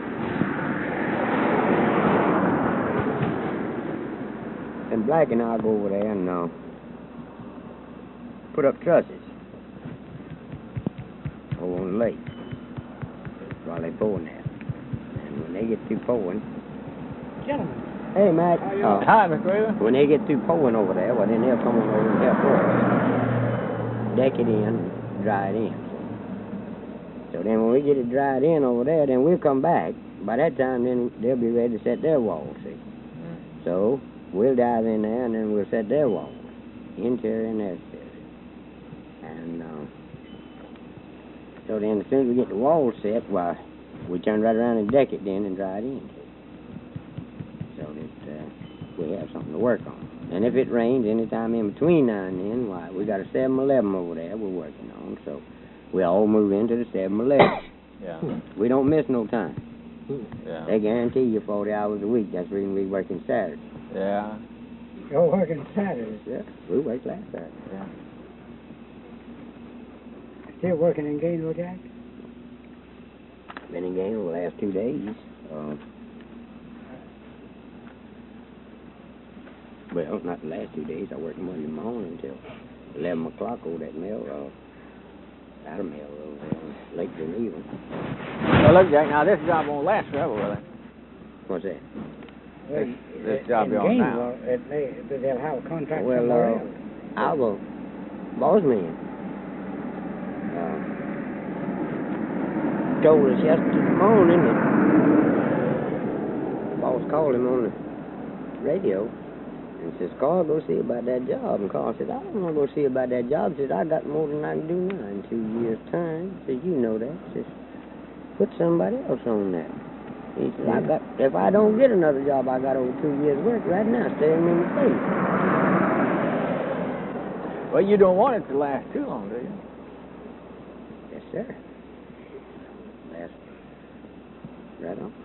And Black and I'll go over there and uh, put up trusses over on the lake while they pouring that. And when they get through pouring, Gentlemen. hey Matt, uh, Hi, Mister Raven. when they get through pouring over there, well then they'll come on over and help us deck it in, dry it in. So then when we get it dried in over there, then we'll come back. By that time, then they'll be ready to set their walls, see. So we'll dive in there and then we'll set their walls, interior and exterior. And uh, so then as soon as we get the walls set, why, we turn right around and deck it then and dry it in. So that uh, we have something to work on. And if it rains anytime in between now and then, why, we got a seven eleven over there we're working on. So we all move into the seven eleven. Yeah. We don't miss no time. Yeah. They guarantee you forty hours a week. That's the reason we working Saturday. Yeah. You're working Saturdays. Yeah, we work last Saturday. Yeah. Still working in Gainesville, Jack? Been in Gainesville the last two days. Uh, well, not the last two days. I worked Monday morning until eleven o'clock over that mill road. Out of mill road there on Lake Geneva. Well, look, Jack. Now this job won't last forever, will it? What's that? This, this job you're on now. It may, they'll have a contract Well, somewhere uh, else. our boss man uh, told us yesterday morning that boss called him on the radio and says, Carl, go see about that job. And Carl said, I don't want to go see about that job. He said, I got more than I can do now in two years' time. He said, you know that. He says, put somebody else on that. He said, I got, if I don't get another job, I got over two years' work right now, staring in the face. Well, you don't want it to last too long, do you? Yes, sir. That's right on.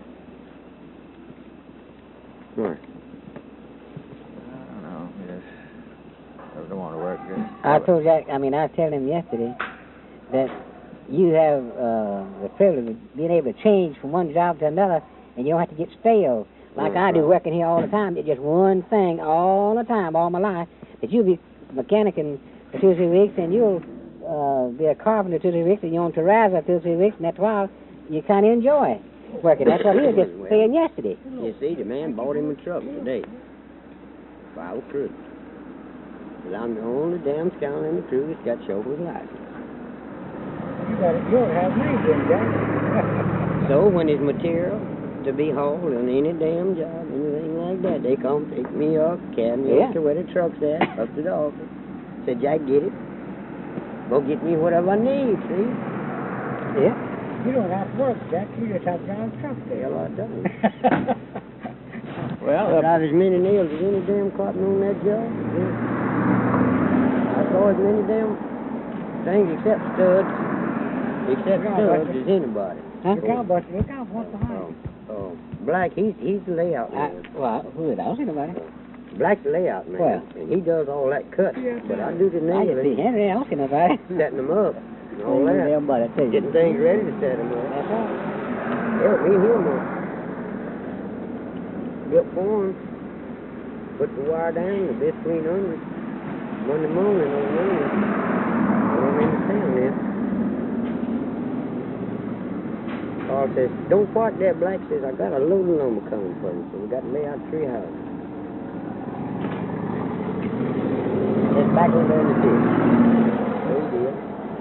What? I don't know. Yes. I don't want to work. Just I told Jack, I mean, I was telling him yesterday that you have uh, the privilege of being able to change from one job to another, and you don't have to get stale like Yeah, I do, right. working here all the time. It's just one thing all the time, all my life. That you'll be a mechanic in for two or three weeks, and you'll uh, be a carpenter two or three weeks, and you're on terrazzo two or three weeks, and that's why you kind of enjoy working. That's what he was just saying yesterday. You see, the man bought him a truck today for our crew. Because I'm the only damn scoundrel in the crew that's got chauffeur's license. You got it. You'll have me, Jack. So when there's material to be hauled on any damn job, anything like that, they come pick me up, carry me Yeah. up to where the truck's at, up to the office. Said, Jack, get it. Go get me whatever I need, see? Yeah. You don't have to work, Jack. You just have to drive a truck there. Hell, I don't. Well, I uh, drive as many nails as any damn carpenter on that job. Yeah. I saw as many damn things except studs, except Yeah, studs but- as anybody. Look out, Buster. Look out. What's behind Oh, you? Oh, Black, he's he's the layout I, man. well, who is that? I don't see nobody. Black's the layout man, Well. and he does all that cut. But I do the I just see nailing, Henry. I don't see nobody. setting them up, and all Ain't that. nobody, I tell you. Getting things ready to set them up. That's right. Yeah, me and him were built for him. Put the wire down, the best three hundred. Monday morning, on Monday. I'm in the town there. Carl says, don't park there. Black says, I got a load of lumber coming for you, so we got to lay out three houses. Just back over there in the ditch. So he did.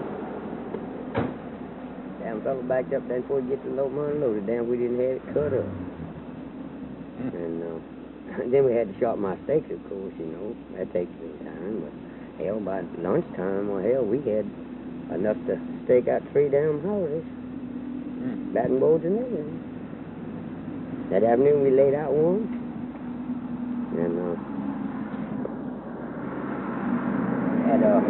Damn fella backed up there before he get the load money loaded. Damn, we didn't have it cut up. And uh, then we had to sharpen my stakes, of course, you know. That takes some time, but hell, by lunchtime, well, hell, we had enough to stake out three damn houses. Mm. Batting boards and everything. That afternoon we laid out one. And, uh, had, uh,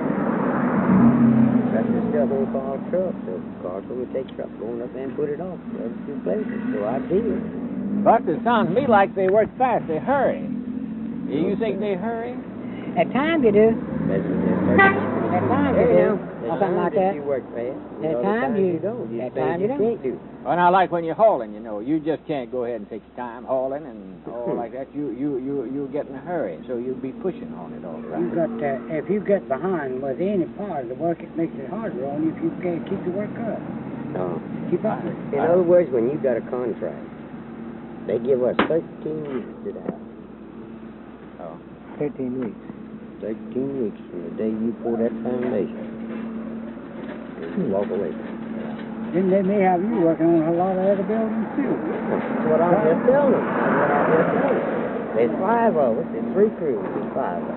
rest of the stuff on Carl's truck. So Carl told me to take the truck, going up there and put it off. Other two places. So I did. But it sounds to me like they work fast. They hurry. You think they hurry? At times you do. That's what they're At times you do. Or something like that. You work fast. At Other times you- don't. You at things times you don't. can't do. Well, now, like when you're hauling, you know, you just can't go ahead and take your time hauling and all like that. You you you you get in a hurry, so you'll be pushing on it all the You time. got uh, if you get behind with any part of the work, it makes it harder on you if you can't keep the work up. No. Keep up with it. In other words, when you got a contract, they give us thirteen weeks to that. Oh. Thirteen weeks. Thirteen weeks from the day you pour that foundation. And you walk away. Then they may have you working on a lot of other buildings too. That's what I'm just telling them. That's what I'm just telling them. There's five of us. There's three crews. There's five of us.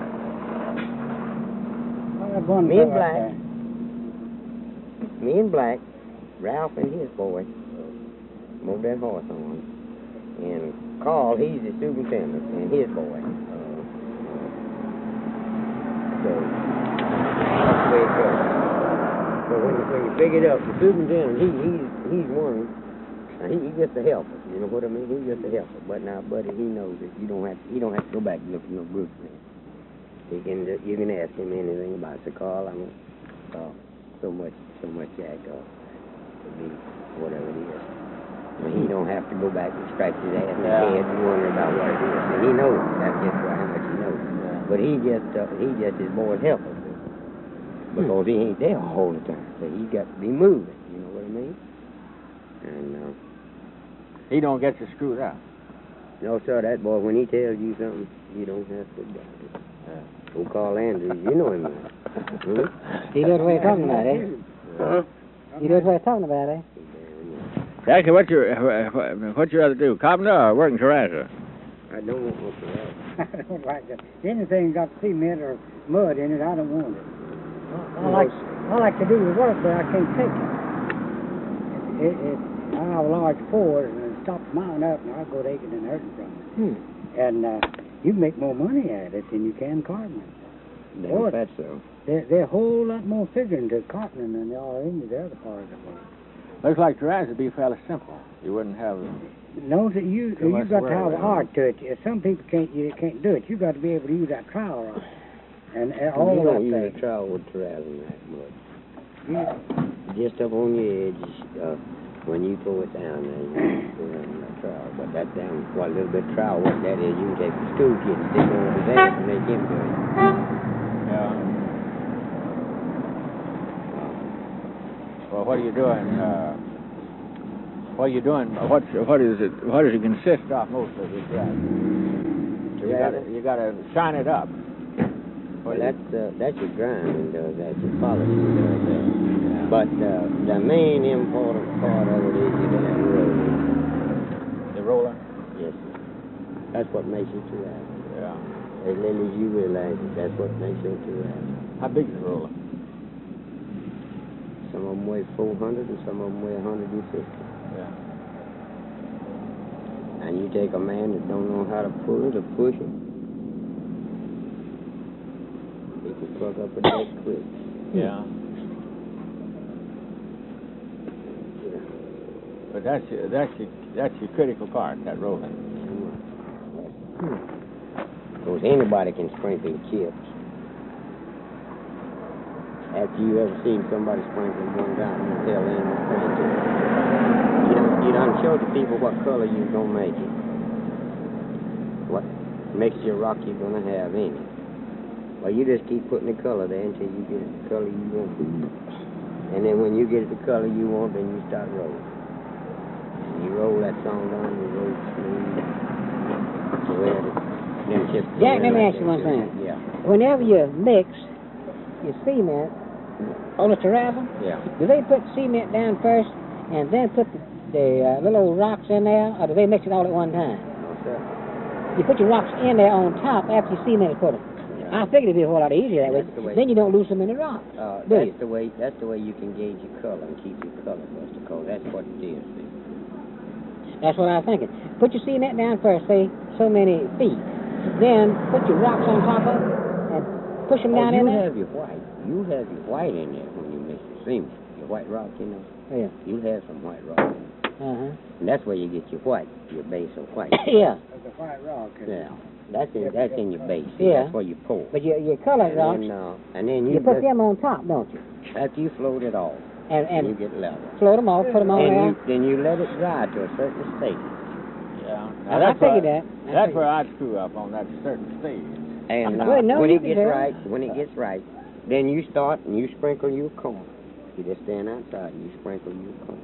Well, there's one Me and fellow up Black. there. Me and Black, Ralph and his boy, mowed that horse on. And Carl, he's the superintendent, and his boy. Uh, so, that's the way it goes. So when you, when you figure it up, the superintendent, he, he's, he's one, now he, he's just a helper, you know what I mean? He's just a helper. But now, buddy, he knows that you don't have to, he don't have to go back and look for no Brooks man. You can, you can ask him anything about it. So, Carl, I'm uh, so much, so much jack off to be whatever it is. But he don't have to go back and scratch his ass in the Yeah. head and wonder about what it is. And he knows, that's just how much he knows. But he just, uh, he just his boy's helper. Because he ain't there all the time. So he got to be moving, you know what I mean? And, uh, He don't get you screwed up. no, sir, that boy, when he tells you something, you don't have to doubt it. Yeah. Go call Andrews, you know him, man. Hmm? He knows what he's talking about, eh? Huh? He knows what he's talking about, eh? Jackie, what you uh, what you rather do, carpenter or working terrazzo? I don't want much of that. I don't like that. Anything got cement or mud in it, I don't want it. I, I like I like to do the work, but I can't take it. It, it, I have a large Ford, and it stops mine up, and I go to aching and hurting from it. Hmm. And uh, you make more money at it than you can carpentering. Damn Boy, fat so. They're, they're a whole lot more figuring to carpentering than they are into the other part of the work. Looks like terrazzo would be fairly simple. You wouldn't have. No, that you Too you much got to to have worry an about. art to it. Some people can't you can't do it. You got to be able to use that trowel rod and, and all you of don't that use thing. a trowel with terrazzo that much. Just up on your edge, uh, when you throw it down there, you throw it on that trowel. But that down, what little bit of trowel, what that is, you can take the school kid and stick over his ass and make him do it. Yeah. Well, what are you doing? Uh, what are you doing? What what is it? What does it consist of most of this job? You got to you got to shine it up. Well, that's uh, that's your grinding does that, your polishing does that. But uh, the main important part of it is you damn roller. The roller. Yes, sir. That's what makes it terrazzo. Yeah. As little as you realize it, that's what makes it terrazzo. How big is the roller? Some of them weigh four hundred and some of them weigh one hundred fifty. Yeah. And you take a man that don't know how to pull it or push it, he can plug up a deck quick. Yeah. But that's your, that's your, that's your critical part, that rolling. Because anybody can sprinkle chips. After you ever seen somebody sprinkling one down, you tell them to sprinkle. You done, you done showed the people what color you gonna make it. What mixture of rock you gonna have in it. Well, you just keep putting the color there until you get it the color you want. And then when you get it the color you want, then you start rolling. And you roll that song down, you roll it smooth. So where the, them chips Jack, let me like ask you that. one thing. Yeah. Whenever you mix your cement on the terrazzo, Yeah. do they put cement down first and then put the, the uh, little rocks in there, or do they mix it all at one time? No, sir. You put your rocks in there on top after your cement is put them. Yeah. I figured it'd be a whole lot easier that way. That's the way. Then you don't lose so many rocks. Uh, do that's you? the way. That's the way you can gauge your color and keep your color, Buster. Cause that's what it is. See? That's what I was thinking. Put your cement down first, say so many feet. Then put your rocks on top of it and push them Oh, down you in there. have your white. You have your white in there when you mix your cement. Your white rock, you know. Yeah. You have some white rock. Uh huh. And that's where you get your white, your base of white. Yeah. That's a white rock. Yeah. That's in that's in your base. Yeah. That's where you pour. But your your colored and rocks, then, uh, and then you, you put just, them on top, don't you? after you float it off, And and you and get level. float them off, put them on And there. you, then you let it dry to a certain state. Yeah. I, I figured that. I That's figured. where I'd screw up on that certain stage. And uh, Well, no, when you it can gets do it. right, when it gets right, then you start and you sprinkle your corn. You just stand outside and you sprinkle your corn.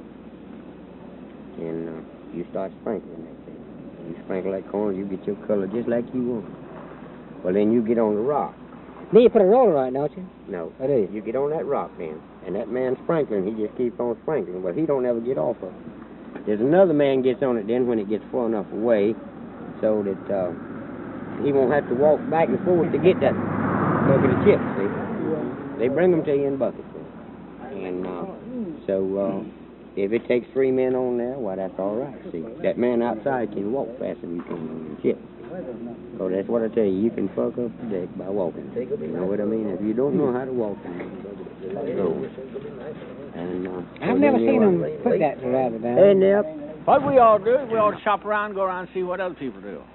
And uh, you start sprinkling that thing. You sprinkle that corn, you get your color just like you want. Well, then you get on the rock. Then you put a roller on it, don't you? No, Or do you? you get on that rock then. And that man sprinkling, he just keeps on sprinkling. Well, he don't ever get off of it. There's another man gets on it then when it gets far enough away so that uh, he won't have to walk back and forth to get that bucket of chips, see? They bring them to you in buckets. See? And uh, so uh, if it takes three men on there, well, that's all right, see? That man outside can walk faster than you can on the chips. So that's what I tell you, you can fuck up the deck by walking. You know what I mean? If you don't know how to walk, go. And, uh, I've so never then seen you, them put that terrazzo down. And uh, What we all do is we all shop around, go around, and see what other people do.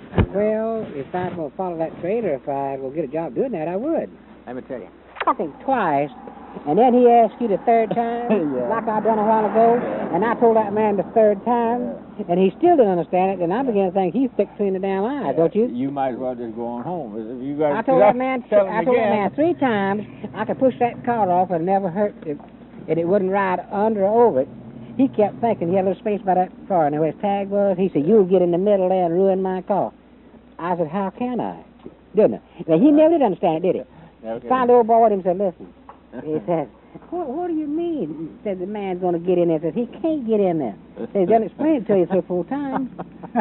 Well, if I was going to follow that trade or if I will get a job doing that, I would. Let me tell you. I think twice, and then he asked you the third time, Yeah. like I done a while ago, and I told that man the third time, and he still didn't understand it, and I began to think he's thick between the damn eyes, don't you? You might as well just go on home. If you guys I told that man, tell him I told that again. man three times I could push that car off and it never hurt it, and it wouldn't ride under or over it. He kept thinking he had a little space by that car, and where his tag was, he said, "You'll get in the middle there and ruin my car." I said, "How can I?" Didn't I? Now, he never did understand it, did he? Okay. Finally, old boy with him said, "Listen." He said, what, what do you mean? He said, the man's going to get in there. He said, he can't get in there. He said, they'll explain it to you three or four times.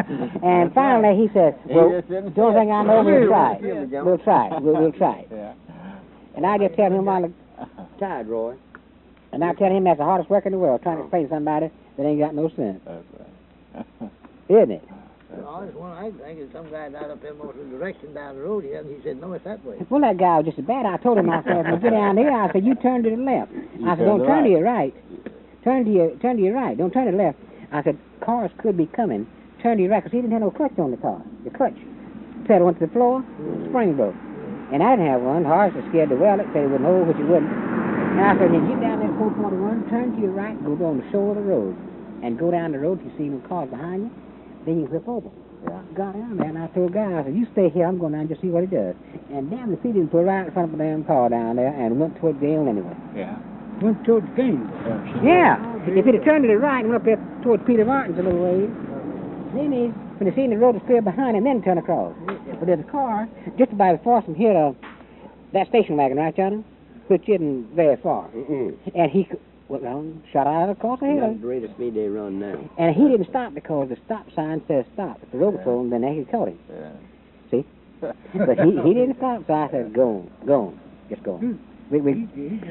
And finally, he said, well, just didn't the only say thing it. I know, we'll try it. We'll try it. We'll, we'll try it. Yeah. And I just tell him, while the, tired, Roy. and I tell him that's the hardest work in the world, trying to explain to somebody that ain't got no sense. That's right. Isn't it? The honest one I think is some guy down up there most of the direction down the road here, and he said, no, it's that way. Well, that guy was just as bad. I told him, I said, when you get down here, I said, you turn to the left. I said, turn don't to turn to right. your right. Turn to your, turn to your right. Don't turn to the left. I said, cars could be coming. Turn to your right, because he didn't have no clutch on the car. The clutch pedal went to the floor, spring broke. And I didn't have one. Horace was scared to weld it, said he wouldn't hold, which he wouldn't. And I said, when you get down there four twenty-one, turn to your right, go on the shore of the road. And go down the road, if you see no cars behind you, then you whip over. Yeah. Got down there, and I told the guy, I said, you stay here, I'm going down and just see what he does. And damn, if he didn't put right in front of the damn car down there and went toward Gale anyway. Yeah. Went towards Gaines. Yeah. If he'd have turned to the right and went up there towards Peter Martin's a little ways, then he, when he seen the road was clear behind him, then turn across. But there's a car just about as far from here to that station wagon, right, Johnny? Which isn't very far. Mm-mm. And he could, well, um, shot out across the hill. That's the rate of speed they run now. And he didn't stop because the stop sign says stop. If the road patrol, then they could caught him. Yeah. See? But he, he didn't stop, so I said, go on, go on, just go on. We, we,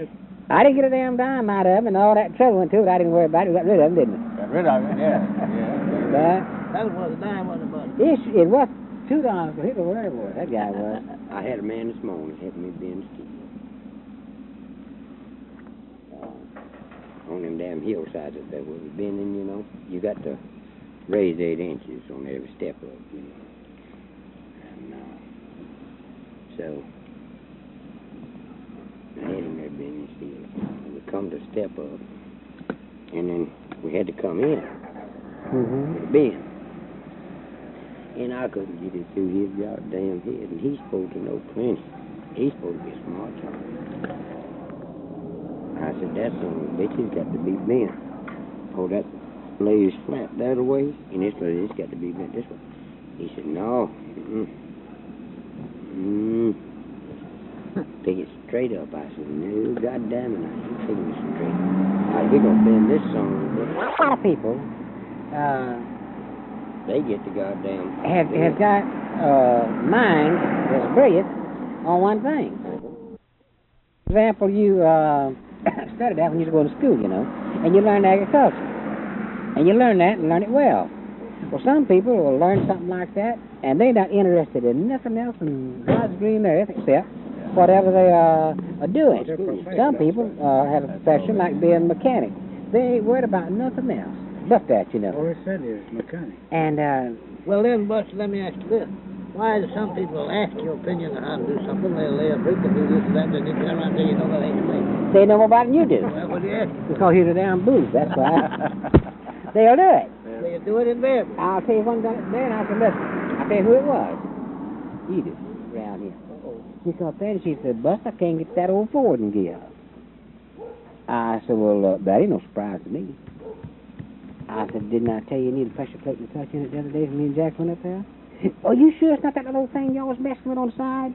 I didn't get a damn dime out of him, and all that trouble went to it. I didn't worry about it. We got rid of him, didn't we? Got rid of it, yeah. Yeah. But That was a dime on the button. it, it was two dollars, but he was where it was. That guy was. I had a man this morning help me bend steel. on them damn hillsides up there where we've been in, you know, you got to raise eight inches on every step up, you know. And uh, so I had him there bending still. And we come to step up, and then we had to come in Mm-hmm. with a bend. And I couldn't get it through his goddamn head, and he's supposed to know plenty. He's supposed to be a smart child. I said, that son of a bitch has got to be bent. Oh, that lays flat that way, and this way, it's got to be bent this way. He said, no. Mm-mm. Mm. Take it straight up. I said, no, goddamn it, I ain't taking it straight. All right, we're going to bend this son of a bitch. A lot of people uh, They get the goddamn... have, have got uh, minds that's brilliant on one thing. For example, you uh, studied that when you was going to school, you know, and you learned agriculture. And you learn that and learn it well. Well, some people will learn something like that, and they're not interested in nothing else in God's green earth except whatever they uh, are doing. Some people uh, have a profession like being a mechanic. They ain't worried about nothing else but that, you know. Always said he was mechanic. And, uh, Well, then, Buster, let me ask you this. Why do some people ask your opinion on how to do something? They'll lay a brick and do this and that, and then turn around and say, you know, that ain't the way. they know more about it than you do. Well, what do you ask? Because you're the damn booze, that's why. They'll do it. They'll do it in bed. I'll tell you one thing there, and I said, listen, I'll tell you who it was. Edith, around here. She come up there and she said, Bust, I can't get that old Ford in gear. I said, well, uh, that ain't no surprise to me. I said, didn't I tell you you need a pressure plate and a clutch in it the other day when me and Jack went up there? Oh, you sure it's not that little thing y'all was messing with on the side?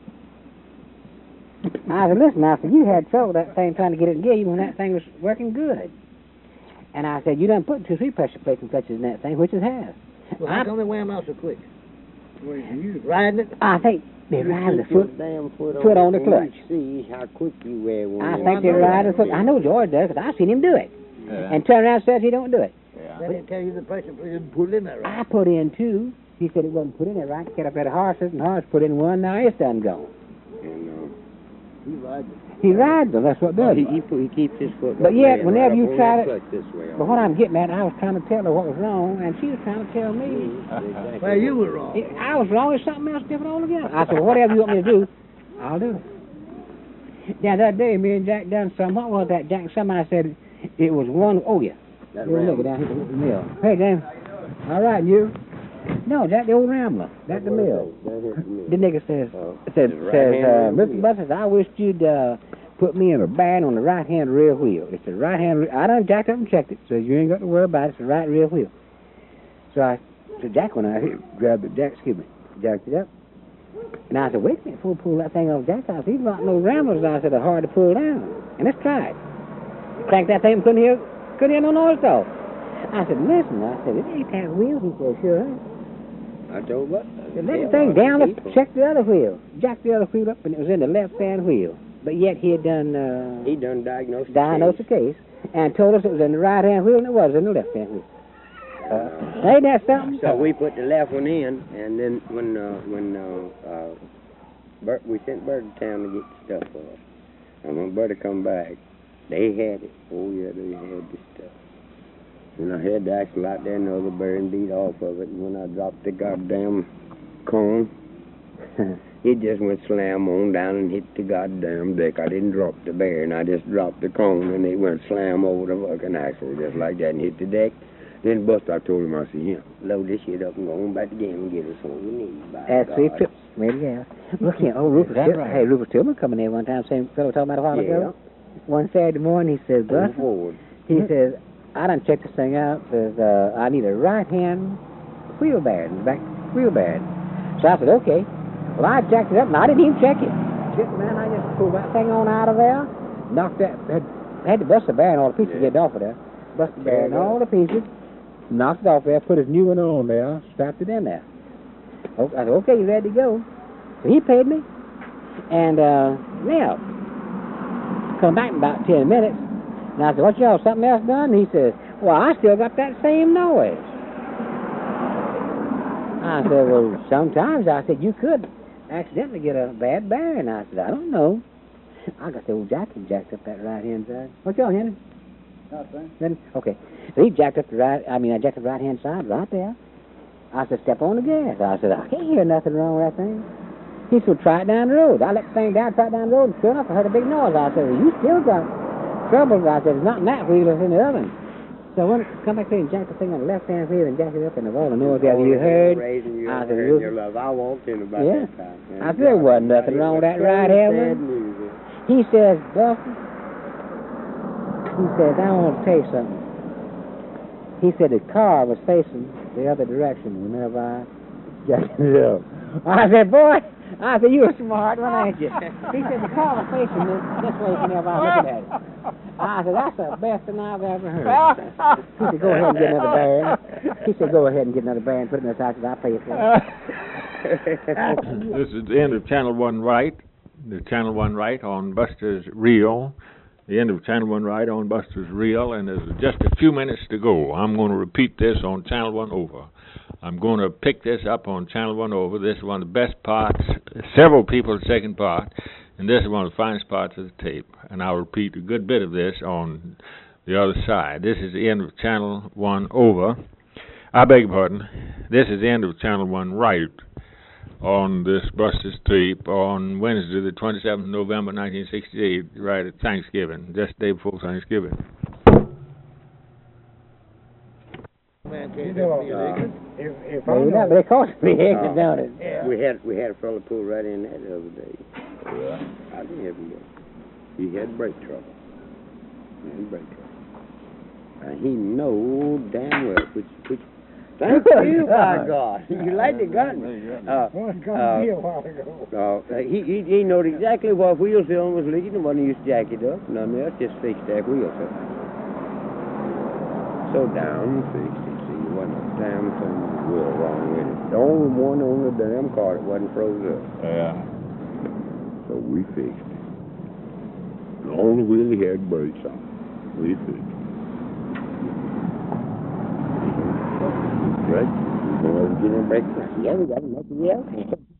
I said, listen, I said, you had trouble with that thing trying to get it in gear even when that thing was working good. And I said, you done put two, three pressure plates and clutches in that thing, which it has. Well, how come they wear them out so quick? Well, you Riding it? I think they ride the foot, damn foot, foot on the and clutch. See how quick you wear one. I think they ride the foot. I know George does, because I've seen him do it. Yeah. And turn around and says he don't do it. Yeah. Then they tell you the pressure plate didn't put it in there, right? I put in two. He said it wasn't put in there right. Get up at the horses, and horse put in one. Now it's done gone. And, uh, He rides it. He rides them. That's what does he, it. he, put- he keeps his foot. But yet, laying whenever right you up on try that to- clutch this way, But what I'm getting at, I was trying to tell her what was wrong, and she was trying to tell me. Exactly. Well, you were wrong. It, I was wrong. There's something else different altogether. I said, well, whatever you want me to do, I'll do it. Now, that day, me and Jack done some. What was that, Jack? Somebody said it was one. Oh, yeah. That Little nigga down here at the mill. Hey, Dan. All right, you. No, Jack, the old Rambler. That's the mill. That hit the mill. The nigga says, Oh. says, The says right-hand uh, rear Mister wheel. Buster, I wish you'd uh, put me in a band on the right-hand rear wheel. It's the right-hand rear. I done jacked up and checked it, so you ain't got to worry about it. It's the right rear wheel. So I, so Jack went out here, grabbed it. Jack, excuse me, jacked it up. And I said, wait a minute, before we pull that thing off Jack's house, these not no Ramblers, I said, are hard to pull down. And let's try it. Cranked that thing, couldn't hear, couldn't hear no noise though. I said, listen, I said, it ain't that wheel. He said, sure ain't. I told what? Let the thing down, let's check the other wheel. Jack the other wheel up, and it was in the left-hand wheel. But yet he had done, uh, He done diagnosed the diagnosed the case. case and told us it was in the right-hand wheel, and it was in the left-hand wheel. Uh, ain't that something? So we put the left one in, and then when uh, when uh, uh, Bert, we sent Bert to town to get the stuff for us. And when Bert come back, they had it. Oh yeah, they had the stuff. And I had the axle out there, and the other bearing beat off of it. And when I dropped the goddamn cone, it just went slam on down and hit the goddamn deck. I didn't drop the bearing, I just dropped the cone, and it went slam over the fucking axle just like that and hit the deck. Then Buster, I told him, I said, yeah, load this shit up and go on back again and get us what we need. By That's three God. trips. Maybe, yeah. Look here, oh, Rupert, that Til- right? hey, Rupert Tillman coming in one time, same fellow talking about a while Yeah. ago. One Saturday morning, he says, Going Buster, forward. he says, I done checked this thing out. Says, uh, I need a right-hand wheel bearing, back wheel bearing. So I said, okay. Well, I jacked it up, and I didn't even check it. Just, man, I just pulled that thing on out of there, knocked that, had, had to bust the bearing, all the pieces Yeah. get off of there. Bust the bearing, all the pieces, knocked it off there, put his new one on there, strapped it in there. Oh, I said, okay, you ready to go? So he paid me, and, uh, now, come back in about ten minutes, and I said, what y'all, something else done? And he says, well, I still got that same noise. I said, well, sometimes, I said, you could accidentally get a bad bearing. I said, I don't know. I got the old jacket jacked up that right hand side. What y'all, Henry? Then, okay. So he jacked up the right, I mean, I jacked up the right-hand side right there. I said, step on the gas. I said, I can't hear nothing wrong with that thing. He said, try it down the road. I let the thing down, try it down the road, and sure enough, I heard a big noise. I said, well, you still got trouble. I said, it's not in that wheel, it's in the other one. So when I come back here and jack the thing on the left-hand wheel and jack it up, and of all the noise that you heard, Raising your, I said, your, look, your love. I walked in about yeah. that time. I said, there wasn't nothing wrong with that right-hand one. He says, Buster, he says, I want to tell you something. He said the car was facing the other direction whenever I jacked it up. I said, boy, I said, you're a smart one, ain't you? He said the car was facing this, this way whenever I looked at it. I said, that's the best thing I've ever heard. He said, go ahead and get another band. He said, go ahead and get another band, put it in the house, I'll pay it for it. This is the end of Channel one Right, the Channel one Right on Buster's Reel. The end of Channel one Right on Buster's Reel, and there's just a few minutes to go. I'm going to repeat this on Channel one Over. I'm going to pick this up on Channel one Over. This is one of the best parts. Several people's second part, and this is one of the finest parts of the tape. And I'll repeat a good bit of this on the other side. This is the end of Channel one Over. I beg your pardon. This is the end of Channel one Right on this Buster's tape on Wednesday, the twenty-seventh of November, nineteen sixty-eight, right at Thanksgiving, just the day before Thanksgiving. Man can't help me, Uh, if, if I Well, know, they cost me extra, Uh, don't it? Yeah. We had we had a fellow pull right in that the other day. I didn't have him go. He had brake trouble. He had brake trouble. And he know damn well which which. Thank you, by God. You like the gun. Uh, well, it got uh, me a while ago. uh, he, he he knowed exactly what wheel cylinder was leaking. The one he used to jack it up. Nothing else, just fixed that wheel cylinder. So down and fixed it. See, there wasn't a damn thing real wrong with it. The only one on the damn car that wasn't froze up. Yeah. So we fixed it. The only wheel he had brakes on. We fixed it. Right? You know, get in brake. Yeah, we got to make it. Yeah.